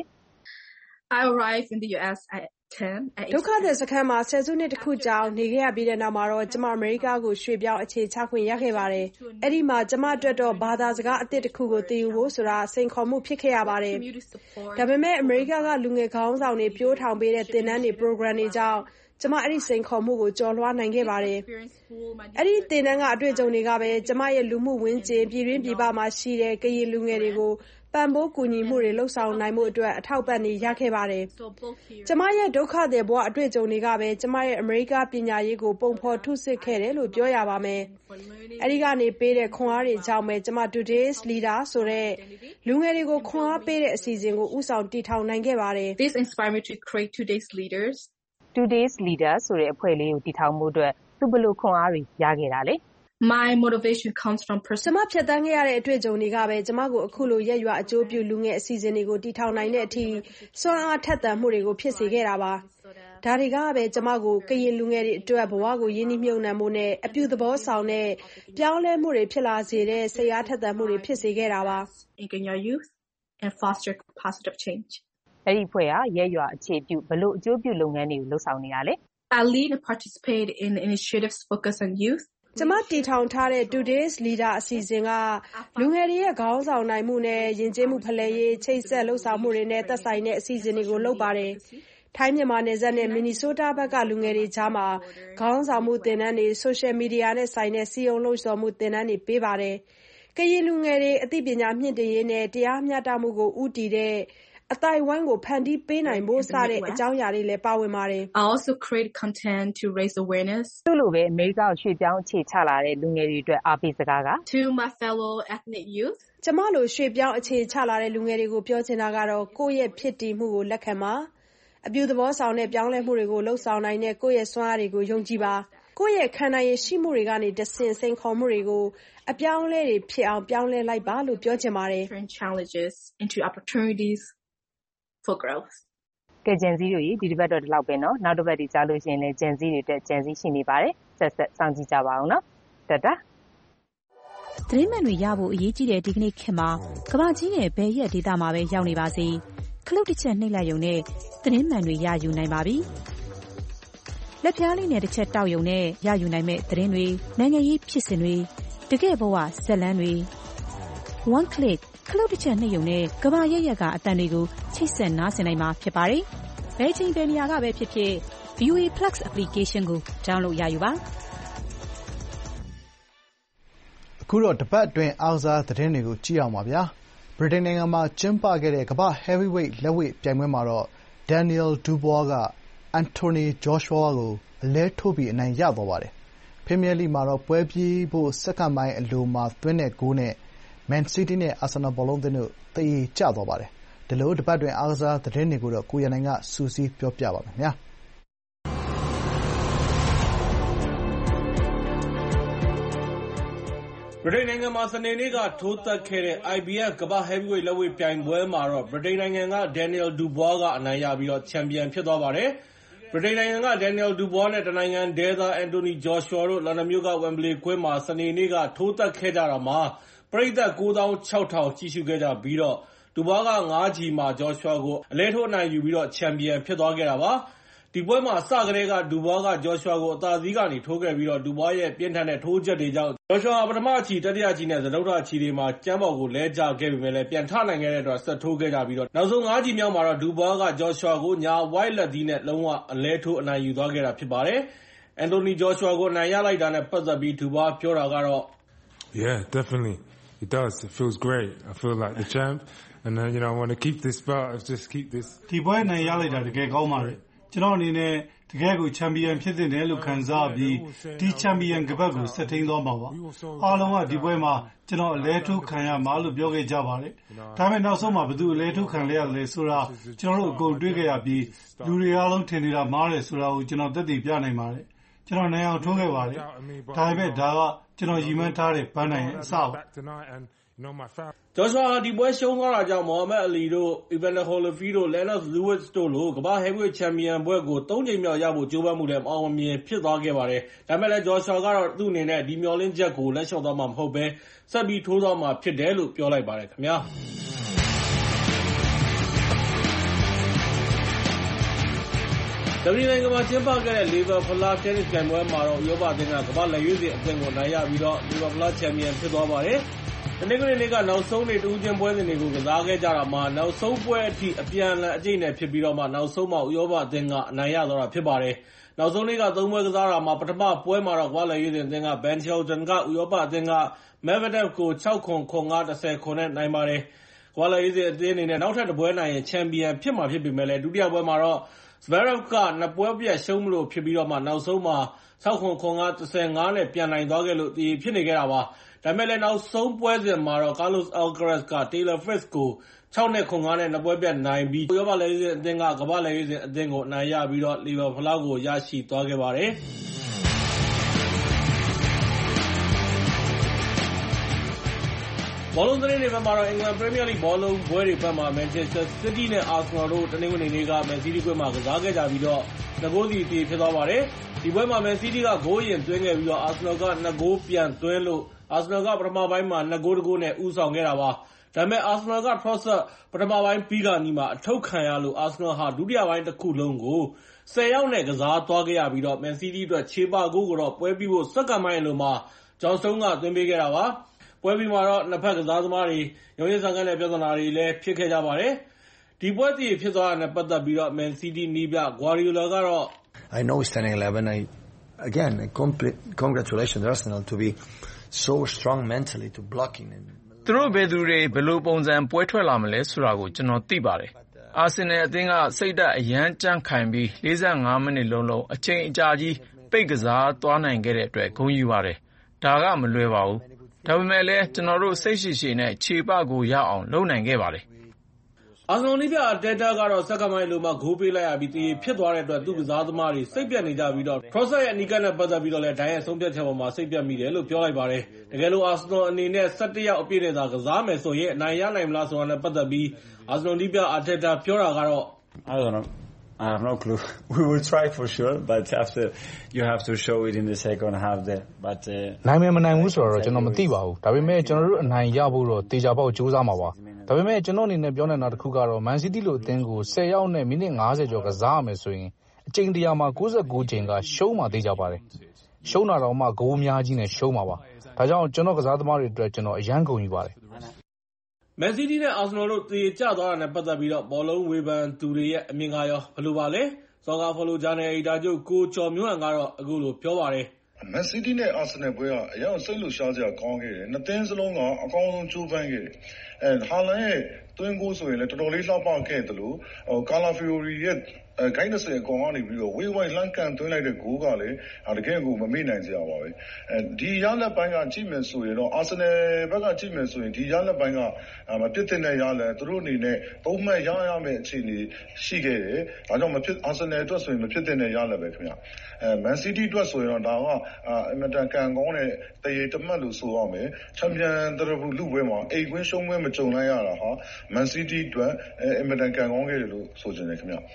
I arrived in the U S at ten ဒုက္ခသည်စခန်းမှာဆယ်စုနှစ်တစ်ခုကြာနေခဲ့ရပြီးတဲ့နောက်မှာတော့ကျမအမေရိကကိုရွှေ့ပြောင်းအခြေချခွင့်ရခဲ့ပါတယ်။အဲ့ဒီမှာကျမအတွက်တော့ဘာသာစကားအသစ်တစ်ခုကိုသင်ယူဖို့ဆိုတာစိန်ခေါ်မှုဖြစ်ခဲ့ရပါတယ်။ဒါပေမဲ့အမေရိကကလူငယ်ခေါင်းဆောင်တွေပြိုးထောင်ပေးတဲ့သင်တန်းတွေ program တွေကြောင့်ကျမအဲ့ဒီစိန်ခေါ်မှုကိုကျော်လွှားနိုင်ခဲ့ပါတယ်။အဲ့ဒီသင်တန်းကအတွေ့အကြုံတွေကပဲကျမရဲ့လူမှုဝန်းကျင်ပြည်တွင်းပြည်ပမှာရှိတဲ့ကရင်လူငယ်တွေကိုပံ့ပိုးကူညီမှုတွေလှုပ်ဆောင်နိုင်မှုအတွက်အထောက်ပံ့နေရခဲ့ပါတယ်။ကျမရဲ့ဒုက္ခသည်ဘဝအတွေ့အကြုံတွေကပဲကျမရဲ့အမေရိကပညာရေးကိုပုံဖော်ထုစစ်ခဲ့တယ်လို့ပြောရပါမယ်။အဲဒီကနေပေးတဲ့ခွန်အားတွေကြောင့်ပဲကျမ Today's Leader ဆိုတဲ့လူငယ်တွေကိုခွန်အားပေးတဲ့အစီအစဉ်ကိုဦးဆောင်တည်ထောင်နိုင်ခဲ့ပါတယ်။ This inspired me to create Today's Leaders. Today's Leader ဆိုတဲ့အဖွဲ့လေးကိုတည်ထောင်မှုအတွက်သူဘယ်လိုခွန်အားတွေရခဲ့တာလဲ။ My motivation comes from personal ကျမဖြတ်သန်းခဲ့ရတဲ့အတွေ့အကြုံတွေကပဲကျမကိုအခုလိုရက်ရွာအကျိုးပြုလူငယ်အစီအစဉ်တွေကိုတည်ထောင်နိုင်တဲ့အထိစွမ်းအားထက်သန်မှုတွေကိုဖြစ်စေခဲ့တာပါ။ဒါတွေကပဲကျမကိုကရင်လူငယ်တွေအတွက်ဘဝကိုရင်းနှီးမြှုပ်နှံမှုနဲ့အပြုသဘောဆောင်တဲ့ပြောင်းလဲမှုတွေဖြစ်လာစေတဲ့စိတ်အားထက်သန်မှုတွေဖြစ်စေခဲ့တာပါ။ In your youth and foster positive change. အဲ့ဒီဖွဲ့ကရက်ရွာအခြေပြုဘလို့အကျိုးပြုလုပ်ငန်းတွေကိုလှုပ်ဆောင်နေရလဲ။ I lead and participate in initiatives focused on youth. ကျမတည်ထောင်ထားတဲ့ Today's Leader အစီအစဉ်ကလူငယ်တွေရဲ့ခေါင်းဆောင်နိုင်မှုနဲ့ယဉ်ကျေးမှုဖလှယ်ရေးချိတ်ဆက်လှုပ်ဆောင်မှုတွေနဲ့သက်ဆိုင်တဲ့အစီအစဉ်တွေကိုလုပ်ပါတယ်။ထိုင်းမြန်မာနယ်စပ်နဲ့ Minnesota ဘက်ကလူငယ်တွေကြားမှာခေါင်းဆောင်မှုသင်တန်းတွေ Social Media နဲ့ဆိုင်တဲ့စီယုံလှုပ်ဆောင်မှုသင်တန်းတွေပေးပါတယ်။ကရင်လူငယ်တွေအသိပညာမြင့်တင်ရေးနဲ့တရားမျှတမှုကိုဦးတည်တဲ့အသိုက်အဝိုင်းကိုဖန်တီးပေးနိုင်ဖို့စတဲ့အကြောင်းအရာတွေလည်းပါဝင်ပါတယ်။ I also create content to raise awareness. သူ့လိုပဲအမေရိကကိုရွှေ့ပြောင်းအခြေချလာတဲ့လူငယ်တွေအတွက်အားပေးစကားက To my fellow ethnic youth. ကျမလိုရွှေ့ပြောင်းအခြေချလာတဲ့လူငယ်တွေကိုပြောချင်တာကတော့ကိုယ့်ရဲ့ဖြစ်တည်မှုကိုလက်ခံပါ။အပြုသဘောဆောင်တဲ့ပြောင်းလဲမှုတွေကိုလှုပ်ဆောင်နိုင်တဲ့ကိုယ့်ရဲ့စွမ်းအားတွေကိုယုံကြည်ပါ။ကိုယ့်ရဲ့ခံနိုင်ရရှိမှုတွေကနေတဆင့်စိန်ခေါ်မှုတွေကိုအပြောင်းအလဲတွေဖြစ်အောင်ပြောင်းလဲလိုက်ပါလို့ပြောချင်ပါတယ် Turn challenges into opportunities.For growth. ကဲဂျန်စီတို့ဒီတစ်ပတ်တော့ဒီလောက်ပဲเนาะနောက်တစ်ပတ်ဒီကြားလို့ရှိရင်လည်းဂျန်စီတွေတက်ဂျန်စီရှိနေပါတယ်ဆက်ဆက်စောင့်ကြည့်ကြပါအောင်เนาะတတသတင်းမှန်တွေရဖို့အရေးကြီးတဲ့ဒီကနေ့ခေတ်မှာကမ္ဘာကြီးရဲ့ဘယ်ရက်ဒေသမှာပဲရောက်နေပါစေခလုတ်တစ်ချက်နှိပ်လိုက်ရုံနဲ့သတင်းမှန်တွေရယူနိုင်ပါပြီ။လက်ပြားလေးနဲ့တစ်ချက်တောက်ရုံနဲ့ရယူနိုင်မဲ့သတင်းတွေနိုင်ငံရေးဖြစ်စဉ်တွေတကယ့်ဘဝဇာတ်လမ်းတွေ one click ခလုတ်တစ်ချက်နှိပ်ရုံနဲ့ကမ္ဘာရဲ့ရက်ကအတန်တွေကိုချိတ်ဆက်နားဆင်နိုင်မှာဖြစ်ပါတယ်။ဘယ်ချိန်ဘယ်နေရာကပဲဖြစ်ဖြစ် ဗီအိုအေ Plus application ကို download ရယူပါအခုတော့တပတ်အတွင်းအားကစားသတင်းတွေကိုကြည့်အောင်ပါဗျာဗြိတိန်နိုင်ငံမှာကျင်းပခဲ့တဲ့ကမ္ဘာ heavyweight လက်ဝှေ့ပြိုင်ပွဲမှာတော့ Daniel Dubois က Anthony Joshua ကိုအလဲထိုးပြီးအနိုင်ရသွားပါတယ်။ ပရီးမီးယားလိဂ်မှာတော့ပွဲပြီးဖို့စက္ကန့်ပိုင်းအလိုမှာသွင်းတဲ့ဂိုးနဲ့ Man City နဲ့ Arsenal ဘောလုံးသင်းတို့သရေကျသွားပါတယ်။ဒီလိုတပတ်အတွင်းအားကစားသတင်းတွေကိုတော့ကိုရန်နိုင်ကစုစည်းပြောပြပါမယ်ခင်ဗျာ။ဗြိတိန်နိုင်ငံမှာစနေနေ့ကထိုးသတ်ခဲ့တဲ့ အိုင် ဘီ အက်ဖ် ကမ္ဘာ heavyweight လက်ဝှေ့ပြိုင်ပွဲမှာတော့ဗြိတိန်နိုင်ငံက Daniel Dubois ကအနိုင်ရပြီးတော့ချန်ပီယံဖြစ်သွားပါတယ်။ဗြိတိန်နိုင်ငံက Daniel Dubois နဲ့တနိုင်ငံတည်းသား Anthony Joshua တို့လန်ဒန်မြို့က Wembley ကွင်းမှာစနေနေ့ကထိုးသတ်ခဲ့ကြတာမှာပရိသတ် ကိုးသောင်းခြောက်ထောင် ကြည့်ရှုခဲ့ကြပြီးတော့ Dubois က ငါးချီမှာ Joshua ကိုအလဲထိုးအနိုင်ယူပြီးတော့ချန်ပီယံဖြစ်သွားခဲ့တာပါ။ဒီပွဲမှာစကတည်းက Dubois က Joshua ကိုအသာစီးကနေထိုးခဲ့ပြီးတော့ Dubois ရဲ့ပြင်းထန်တဲ့ထိုးချက်တွေကြောင့် Joshua ဟာပထမအချီ၊တတိယအချီနဲ့စတုတ္ထအချီတွေမှာကျမ်းပေါ်ကိုလဲကျခဲ့ပေမယ့်လည်းပြန်ထနိုင်ခဲ့တဲ့အတွက်ဆက်ထိုးခဲ့ကြပြီးတော့နောက်ဆုံးငါးချီမြောက်မှာတော့ Dubois က Joshua ကိုညာဝိုက်လက်သီးနဲ့လုံးဝအလဲထိုးအနိုင်ယူသွားခဲ့တာဖြစ်ပါတယ်။ Anthony Joshua ကိုအနိုင်ရလိုက်တာနဲ့ပတ်သက်ပြီး Dubois ပြောတာကတော့ Yeah, definitely. It does. It feels great. I feel like the champ and then, you know, I want to keep this belt. Just keep this. ဒီပွဲနိုင်ရလိုက်တာတကယ်ကောင်းပါတယ်။ကျွန်တော်အနေနဲ့တကယ်ကိုချန်ပီယံဖြစ်တဲ့နယ်လို့ခံစားပြီးဒီချန်ပီယံကပတ်ကိုဆက်ထိန်သွားမှာပါ။အားလုံးကဒီပွဲမှာကျွန်တော်အလဲထိုးခံရမှာလို့ပြောခဲ့ကြပါတယ်။ဒါပေမဲ့နောက်ဆုံးမှာဘယ်သူအလဲထိုးခံလဲရလဲဆိုတာကျွန်တော်တို့အကုန်တွေးခဲ့ရပြီးလူတွေအားလုံးထင်နေတာမားတယ်ဆိုတာကိုကျွန်တော်သက်သေပြနိုင်ပါတယ်။ကျွန်တော်နိုင်အောင်ထိုးခဲ့ပါတယ်။ဒါပေမဲ့ဒါကကျွန်တော်ရည်မှန်းထားတဲ့ဘန်းနိုင်ရဲ့အစပါ။ Joshua ဟာဒီပွဲရှုံးသွားတာကြောင့် Muhammad Ali တို့ Evander Holyfield တို့ Lennox Lewis တို့လိုကမ္ဘာ့ heavyweight ချန်ပီယံဘွဲ့ကိုသုံးကြိမ်မြောက်ရဖို့ကြိုးပမ်းမှုလည်းမအောင်မမြင်ဖြစ်သွားခဲ့ပါတယ်။ဒါပေမဲ့လည်း Joshua ကတော့သူ့အနေနဲ့ဒီမျှော်လင့်ချက်ကိုလက်လျှော့သွားမှာမဟုတ်ဘဲဆက်ပြီးထိုးသွားမှာဖြစ်တယ်လို့ပြောလိုက်ပါတယ်ခင်ဗျာ။ဂျာမနီနိုင်ငံမှာကျင်းပခဲ့တဲ့ Lever ဖလားတင်းနစ်ပြိုင်ပွဲမှာတော့ဥရောပအသင်းကကမ္ဘာ့လက်ရွေးစင်အသင်းကိုနိုင်ရပြီးတော့ Lever ဖလားချန်ပီယံဖြစ်သွားပါတယ်။တနင်္ဂနွေနေ့ကနောက်ဆုံးနေ့တဦးချင်းပွဲစဉ်တွေကိုကစားခဲ့ကြတာမှာနောက်ဆုံးပွဲအထိအပြန်အလှန်အကျိတ်နဲ့ဖြစ်ပြီးတော့မှနောက်ဆုံးမှာဥရောပအသင်းကအနိုင်ရသွားတာဖြစ်ပါတယ်။နောက်ဆုံးနေ့ကသုံးပွဲကစားတာမှာပထမပွဲမှာတော့ကမ္ဘာ့လက်ရွေးစင်အသင်းက Ben Shelton ကဥရောပအသင်းက Medvedev ကို ခြောက်ခုန် ခုန်ငါး ၁၀ ခုန်နဲ့နိုင်ပါတယ်။ကမ္ဘာ့လက်ရွေးစင်အသင်းအနေနဲ့နောက်ထပ်တစ်ပွဲနိုင်ရင်ချန်ပီယံဖြစ်မှာဖြစ်ပေမဲ့လည်းဒုတိယပွဲမှာတော့ Zverev ကနှစ်ပွဲပြတ်ရှုံးမလို့ဖြစ်ပြီးတော့မှနောက်ဆုံးမှာခြောက်ခုန် ခုန်ငါး ၁၀ ငါးနဲ့ပြန်နိုင်သွားခဲ့လို့သရေဖြစ်နေခဲ့တာပါ။ဒါပေမဲ့လည်းနောက်ဆုံးပွဲစဉ်မှာတော့ Carlos Alcaraz က Taylor Fritz ကိုခြောက်နဲ့ ခုန်ငါးနဲ့နှစ်ပွဲပြတ်နိုင်ပြီးဥရောပလက်ရွေးစင်အသင်းကကမ္ဘာ့လက်ရွေးစင်အသင်းကိုအနိုင်ရပြီးတော့ Lever ဖလားကိုရရှိသွားခဲ့ပါတယ်။ဘောလုံးသတင်းတွေဘက်မှာတော့အင်္ဂလန်ပရီးမီးယားလိဂ်ဘောလုံးပွဲတွေဘက်မှာ Manchester City နဲ့ Arsenal တို့တနင်္ဂနွေနေ့က Man City ကွင်းမှာကစားခဲ့ကြပြီးတော့နှစ်ဂိုးစီသရေဖြစ်သွားပါတယ်။ဒီပွဲမှာ Man City ကဂိုးအရင်သွင်းခဲ့ပြီးတော့ Arsenal ကနှစ်ဂိုးပြန်သွင်းလို့ Arsenal ကပထမပိုင်းမှာနှစ်ဂိုးတစ်ဂိုးနဲ့ဦးဆောင်ခဲ့တာပါ။ဒါပေမဲ့ Arsenal က Trossard ပထမပိုင်းပြီးခါနီးမှာအထုတ်ခံရလို့ Arsenal ဟာဒုတိယပိုင်းတစ်ခုလုံးကိုဆယ်ယောက်နဲ့ကစားသွားခဲ့ရပြီးတော့ Man City အတွက်ခြေပဂိုးကိုတော့ပွဲပြီးဖို့စက္ကန့်ပိုင်းအလိုမှာ Johnstone ကသွင်းပေးခဲ့တာပါ။ပွဲပြီးမှာတော့နှစ်ဖက်ကစားသမားတွေရုံးရင်းဆန်ခတ်တဲ့ပြဿနာတွေလည်းဖြစ်ခဲ့ကြပါတယ်။ဒီပွဲသရေဖြစ်သွားတာနဲ့ပတ်သက်ပြီးတော့ Man City နည်းပြ Guardiola ကတော့ I know it's ten eleven. I again complete congratulations Arsenal to be so strong mentally to blocking and သူတို့ဘယ်သူတွေဘယ်လိုပုံစံပွဲထွက်လာမလဲဆိုတာကိုကျွန်တော်သိပါတယ်။အာဆင်နယ်အသင်းကစိတ်ဓာတ်အရန်ကြန့်ခိုင်ပြီးလေးဆယ့်ငါးမိနစ်လုံးလုံးအချိန်အကြာကြီးပိတ်ကစားသွားနိုင်ခဲ့တဲ့အတွက်ဂုဏ်ယူပါတယ်။ဒါကမလွယ်ပါဘူး။ဒါပေမဲ့လည်းကျွန်တော်တို့စိတ်ရှိရှိနဲ့ခြေပကိုရအောင်လုပ်နိုင်ခဲ့ပါတယ်။ Arsenal နည်းပြ Arteta ကတော့စက္ကန့်ပိုင်းလိုမှဂိုးပေးလိုက်ရပြီးသရေဖြစ်သွားတဲ့အတွက်သူ့ကစားသမားတွေစိတ်ပြတ်နေကြပြီးတော့ Trossard ရဲ့အနီးကပ်နဲ့ပတ်သက်ပြီးတော့လည်းဒိုင်းရဲ့ဆုံးဖြတ်ချက်ပေါ်မှာစိတ်ပြတ်မိတယ်လို့ပြောလိုက်ပါတယ်။တကယ်လို့ Arsenal အနေနဲ့ဆယ့်တစ်ယောက်အပြည့်နဲ့သာကစားမယ်ဆိုရင်အနိုင်ရနိုင်မလားဆိုတာနဲ့ပတ်သက်ပြီး Arsenal နည်းပြ Arteta ပြောတာကတော့ I don't know. I have no clue. We will try for sure, but after you have to show it in the second half there. But နိုင်မယ်မနိုင်ဘူးဆိုတော့ကျွန်တော်မသိပါဘူး။ဒါပေမဲ့ကျွန်တော်တို့အနိုင်ရဖို့တော့တေချာပေါက်ကြိုးစားမှာပါ။ ဒါဒါပေမဲ့ကျွန်တော်အနေနဲ့ပြောနိုင်တာတစ်ခုကတော့ Man City လိုအသင်းကိုဆယ်ယောက်နဲ့မိနစ်၅၀ကျော်ကစားရမယ်ဆိုရင်အချိန်တရာမှာ၉၉ချိန်ကရှုံးမှသိကြပါတယ်။ရှုံးတာတော့မှဂိုးအများကြီးနဲ့ရှုံးမှာပါ။ဒါကြောင့်ကျွန်တော်ကစားသမားတွေအတွက်ကျွန်တော်အရန်ဂုဏ်ယူပါတယ်။ Man City နဲ့ Arsenal တို့သေကျသွားတာနဲ့ပတ်သက်ပြီးတော့ဘောလုံးဝေဖန်သူတွေရဲ့အမြင်ကရောဘယ်လိုပါလဲ။စော်ကာဖော်လိုဂျာနယ်အယ်ဒီတာချုပ်ကိုကျော်မျိုးဟန်ကတော့အခုလိုပြောပါတယ်။ Man City နဲ့ Arsenal ပွဲကအရင်စိတ်လှုပ်ရှားစရာကောင်းခဲ့တယ်။နှစ်သင်းစလုံးကအကောင်းဆုံးကြိုးပမ်းခဲ့တယ်။အဲဟာလန်ရဲ့သွင်းကိုဆိုရင်လည်းတော်တော်လေးလှပခဲ့တယ်လို့ကာလာဖီယိုရီရဲ့ဂိုင်း၂၀အကောင်ကနေပြီးတော့ဝေးဝိုင်းလှမ်းကန်သွင်းလိုက်တဲ့ဂိုးကလည်းတကယ်ကိုမမေ့နိုင်စရာပါပဲ။အဲဒီရလဒ်ပိုင်းကကြည့်မယ်ဆိုရင်တော့ Arsenal ဘက်ကကြည့်မယ်ဆိုရင်ဒီရလဒ်ပိုင်းကမဖြစ်သင့်တဲ့ရလဒ်သူတို့အနေနဲ့သုံးမှတ်ရရမယ့်အခြေအနေရှိခဲ့တယ်။ဒါကြောင့်မဖြစ် Arsenal အတွက်ဆိုရင်မဖြစ်သင့်တဲ့ရလဒ်ပဲခင်ဗျ။အဲ Man City အတွက်ဆိုရင်တော့ဒါကအင်မတန်ကံကောင်းတဲ့တရေတမတ်လို့ဆိုရမယ်။ချန်ပီယံတရဖူလူပွဲမှာအိမ်ကွင်းရှုံးပွဲမကြုံလိုက်ရတာဟာ Man City အတွက်အင်မတန်ကံကောင်းခဲ့တယ်လို့ဆိုချင်တယ်ခင်ဗျ။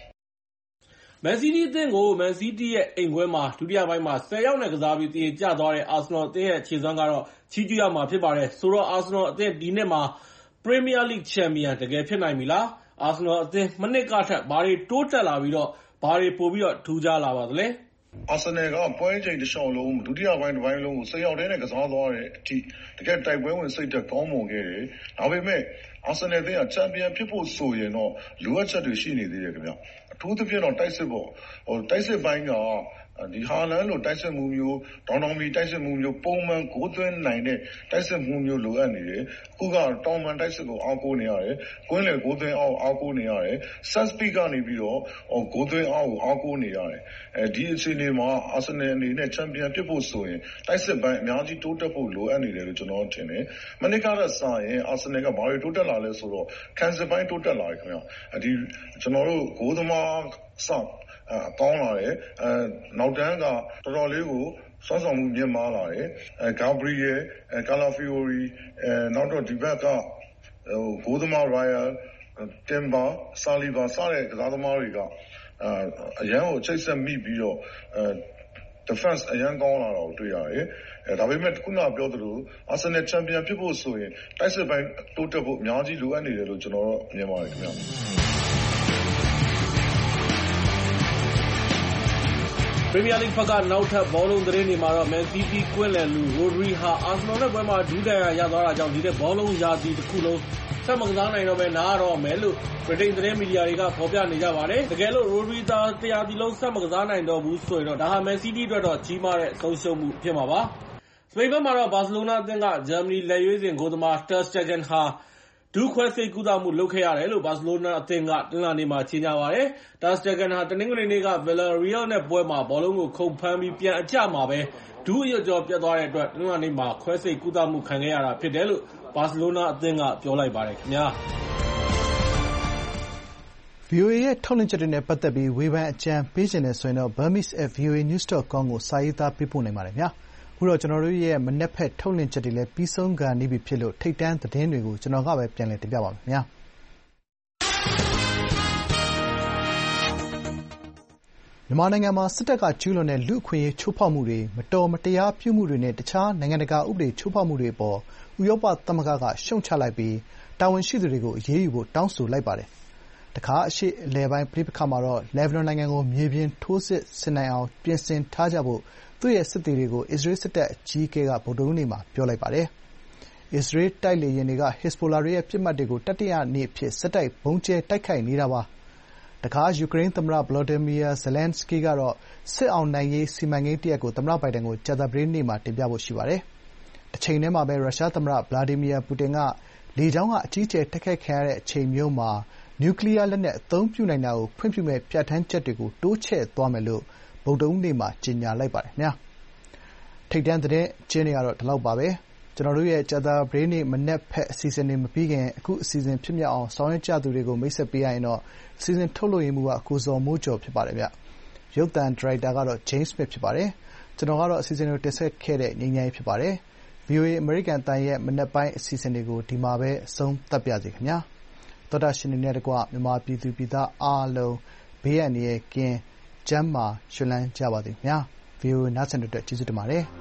Man City အသင်းကို Man City ရဲ့အိမ်ခွဲမှာဒုတိယပိုင်းမှာဆယ်ယောက်နဲ့ကစားပြီးသေကျသွားတဲ့ Arsenal အသင်းရဲ့ခြေစွမ်းကတော့ချီးကျူးရမှာဖြစ်ပါတယ်။ဆိုတော့ Arsenal အသင်းဒီနှစ်မှာ Premier League Champion တကယ်ဖြစ်နိုင်ပြီလား။ Arsenal အသင်းမနှစ်ကထက်ဘာတွေတိုးတက်လာပြီးတော့ဘာတွေပိုပြီးတော့ထူးခြားလာပါသလဲ။ Arsenal ကပွဲချိန်တစ်လျှောက်လုံးဒုတိယပိုင်းတစ်ပိုင်းလုံးကိုဆယ်ယောက်တည်းနဲ့ကစားသွားတဲ့အထိတကယ်တိုက်ပွဲဝင်စိတ်သက်ကောင်းမွန်ခဲ့တယ်။ဒါပေမဲ့ Arsenal အသင်းကချန်ပီယံဖြစ်ဖို့ဆိုရင်တော့လိုအပ်ချက်တွေရှိနေသေးတယ်ခင်ဗျ။အထူးသဖြင့်တော့တိုက်စစ်ပေါ့ဟိုတိုက်စစ်ပိုင်းကဒီဟာလန်လိုတိုက်စစ်မှုမျိုးဒေါန်တောင်မီတိုက်စစ်မှုမျိုးပုံမှန်ဂိုးသွင်းနိုင်တဲ့တိုက်စစ်မှုမျိုးလိုအပ်နေတယ်။အခုကတောင်ပန်တိုက်စစ်ကိုအားကိုးနေရတယ်။ကွင်းလယ်ဂိုးသွင်းအောင်အားကိုးနေရတယ်။ Set speed ကနေပြီးတော့ဂိုးသွင်းအောင်ကိုအားကိုးနေရတယ်။အဲဒီအခြေအနေမှာ Arsenal အနေနဲ့ချန်ပီယံဖြစ်ဖို့ဆိုရင်တိုက်စစ်ပိုင်းအများကြီးတိုးတက်ဖို့လိုအပ်နေတယ်လို့ကျွန်တော်ထင်တယ်။မနစ်ကတည်းကစရင် Arsenal ကဘာတွေတိုးတက်လာလဲဆိုတော့ခံစစ်ပိုင်းတိုးတက်လာတယ်ခင်ဗျ။အဲဒီကျွန်တော်တို့ဂိုးသမားစအကောင်းလာတယ်အဲနောက်တန်းကတော်တော်လေးကိုစွမ်းဆောင်မှုမြင့်မားလာတယ်အဲဂါဘရီယယ်အဲကာလာဖီယိုရီအဲနောက်တော့ဒီဘက်ကဟိုဂိုးသမားရိုင်ယာတင်ဘာဆာလီဘာစတဲ့ကစားသမားတွေကအအရန်ကိုချိတ်ဆက်မိပြီးတော့အဲ defense အရန်ကောင်းလာတော့တွေ့ရတယ်အဲဒါပေမဲ့ခုနပြောသလို Arsenal Champion ဖြစ်ဖို့ဆိုရင်တိုက်စစ်ပိုင်းတိုးတက်ဖို့အများကြီးလိုအပ်နေတယ်လို့ကျွန်တော်တို့မြင်ပါတယ်ခင်ဗျာ Premier League ဘက်ကနောက်ထပ်ဘောလုံးသတင်းတွေမှာတော့ Man City ကွင်းလယ်လူ Rodri ဟာ Arsenal နဲ့ပွဲမှာဒူးဒဏ်ရာရသွားတာကြောင့်ဒီတဲ့ဘောလုံးရာသီတစ်ခုလုံးဆက်မကစားနိုင်တော့ဘဲနားရတော့မယ်လို့ Britain သတင်းမီဒီယာတွေကဖော်ပြနေကြပါတယ်။တကယ်လို့ Rodri သာတရားသီလုံးဆက်မကစားနိုင်တော့ဘူးဆိုရင်တော့ဒါဟာ Man City အတွက်တော့ကြီးမားတဲ့ဆုံးရှုံးမှုဖြစ်မှာပါ။စပိန်ဘက်မှာတော့ Barcelona အသင်းက Germany လက်ရွေးစင်ဂိုးသမား Ter Stegen ဟာဒူးခွဲစိတ်ကုသမှုလုပ်ခဲ့ရတယ်လို့ Barcelona အသင်းကတနင်္လာနေ့မှာကြေညာပါတယ်။ Ter Stegen ဟာတနင်္ဂနွေနေ့က Villarreal နဲ့ပွဲမှာဘောလုံးကိုခုန်ဖမ်းပြီးပြန်အကျမှာပဲဒူးအရွက်ကြောပြတ်သွားတဲ့အတွက်တနင်္လာနေ့မှာခွဲစိတ်ကုသမှုခံခဲ့ရတာဖြစ်တယ်လို့ Barcelona အသင်းကပြောလိုက်ပါတယ်ခင်ဗျာ။ဗွီအိုအေရဲ့ထုတ်လွှင့်ချက်တွေနဲ့ပတ်သက်ပြီးဝေဖန်အကြံပေးချင်တယ်ဆိုရင်တော့ burmese at voa news dot com ကိုစာရေးသားပေးပို့နိုင်ပါတယ်ခင်ဗျာ။အခုတော့ကျွန်တော်တို့ရဲ့မနက်ဖက်ထုတ်လွှင့်ချက်တွေလည်းပြီးဆုံးခါနီးပြီဖြစ်လို့ထိပ်တန်းသတင်းတွေကိုကျွန်တော်ကပဲပြန်လည်တင်ပြပါမယ်ခင်ဗျာ။မြန်မာနိုင်ငံမှာစစ်တပ်ကကျူးလွန်တဲ့လူ့အခွင့်အရေးချိုးဖောက်မှုတွေ၊မတော်မတရားပြုမှုတွေနဲ့တခြားနိုင်ငံတကာဥပဒေချိုးဖောက်မှုတွေအပေါ်ဥရောပသမဂ္ဂကရှုတ်ချလိုက်ပြီးတာဝန်ရှိသူတွေကိုအရေးယူဖို့တောင်းဆိုလိုက်ပါတယ်။တခါအရှေ့အလယ်ပိုင်းပဋိပက္ခမှာတော့လက်ဘနွန်နိုင်ငံကိုမြေပြင်ထိုးစစ်ဆင်နိုင်အောင်ပြင်ဆင်ထားကြဖို့သူ့ရဲ့စစ်သည်တွေကိုအစ္စရေးစစ်တပ်အကြီးအကဲကဗုဒ္ဓဟူးနေ့မှာပြောလိုက်ပါတယ်။အစ္စရေးတိုက်လေယာဉ်တွေကဟက်ဇ်ဘိုလာတွေရဲ့ပစ်မှတ်တွေကိုတတိယနေ့အဖြစ်ဆက်တိုက်ဗုံးကြဲတိုက်ခိုက်နေတာပါ။တခါယူကရိန်းသမ္မတ Volodymyr Zelenskyy ကတော့စစ်အောင်နိုင်ရေးစီမံကိန်းတရပ်ကိုသမ္မတဘိုင်ဒန်ကိုကြာသပတေးနေ့မှာတင်ပြဖို့ရှိပါတယ်။တချိန်တည်းမှာပဲရုရှားသမ္မတ Vladimir Putin ကလေကြောင်းကအကြီးအကျယ်တိုက်ခိုက်ခံရတဲ့အချိန်မျိုးမှာနျူကလီးယားလက်နက်အသုံးပြုနိုင်တာကိုခွင့်ပြုမယ့်ပြဌာန်းချက်တွေကိုတိုးချဲ့သွားမယ်လို့ဗုဒ္ဓဟူးနေ့မှာကြေညာလိုက်ပါတယ်ခင်ဗျာ။ထိပ်တန်းသတင်းအကျဉ်းတွေကတော့ဒီလောက်ပါပဲ။ကျွန်တော်တို့ရဲ့ကြာသပတေးနေ့မနက်ဖက်အစီအစဉ်တွေမပြီးခင်အခုအစီအစဉ်ဖြစ်မြောက်အောင်ဆောင်ရွက်ကြသူတွေကိုမိတ်ဆက်ပေးရရင်တော့အစီအစဉ်ထုတ်လုပ်ရေးမှူးကကိုဇော်မိုးကျော်ဖြစ်ပါတယ်ဗျ။ရုပ်သံဒါရိုက်တာကတော့ James Smith ဖြစ်ပါတယ်။ကျွန်တော်ကတော့အစီအစဉ်ကိုတင်ဆက်ခဲ့တဲ့ငြိမ်းချမ်းရေးဖြစ်ပါတယ်။ ဗွီအိုအေအမေရိကန်အသံရဲ့မနက်ပိုင်းအစီအစဉ်တွေကိုဒီမှာပဲအဆုံးသတ်ပါရစေခင်ဗျာ။သောတာရှင်တွေနဲ့တကွမြန်မာပြည်သူပြည်သားအားလုံးဘေးအန္တရာယ်ကင်းကျန်းမာရွှင်လန်းကြပါစေခင်ဗျာ။ ဗွီအိုအေနားဆင်တဲ့အတွက်ကျေးဇူးတင်ပါတယ်။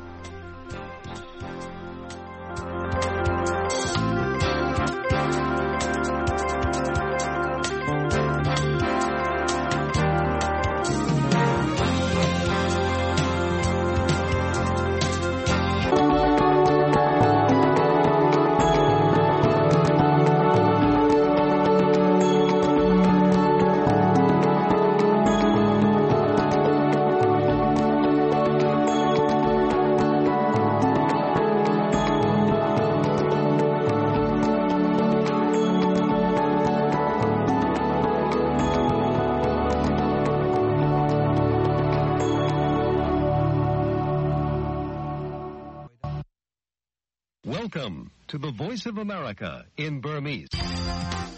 Welcome to the Voice of America in Burmese.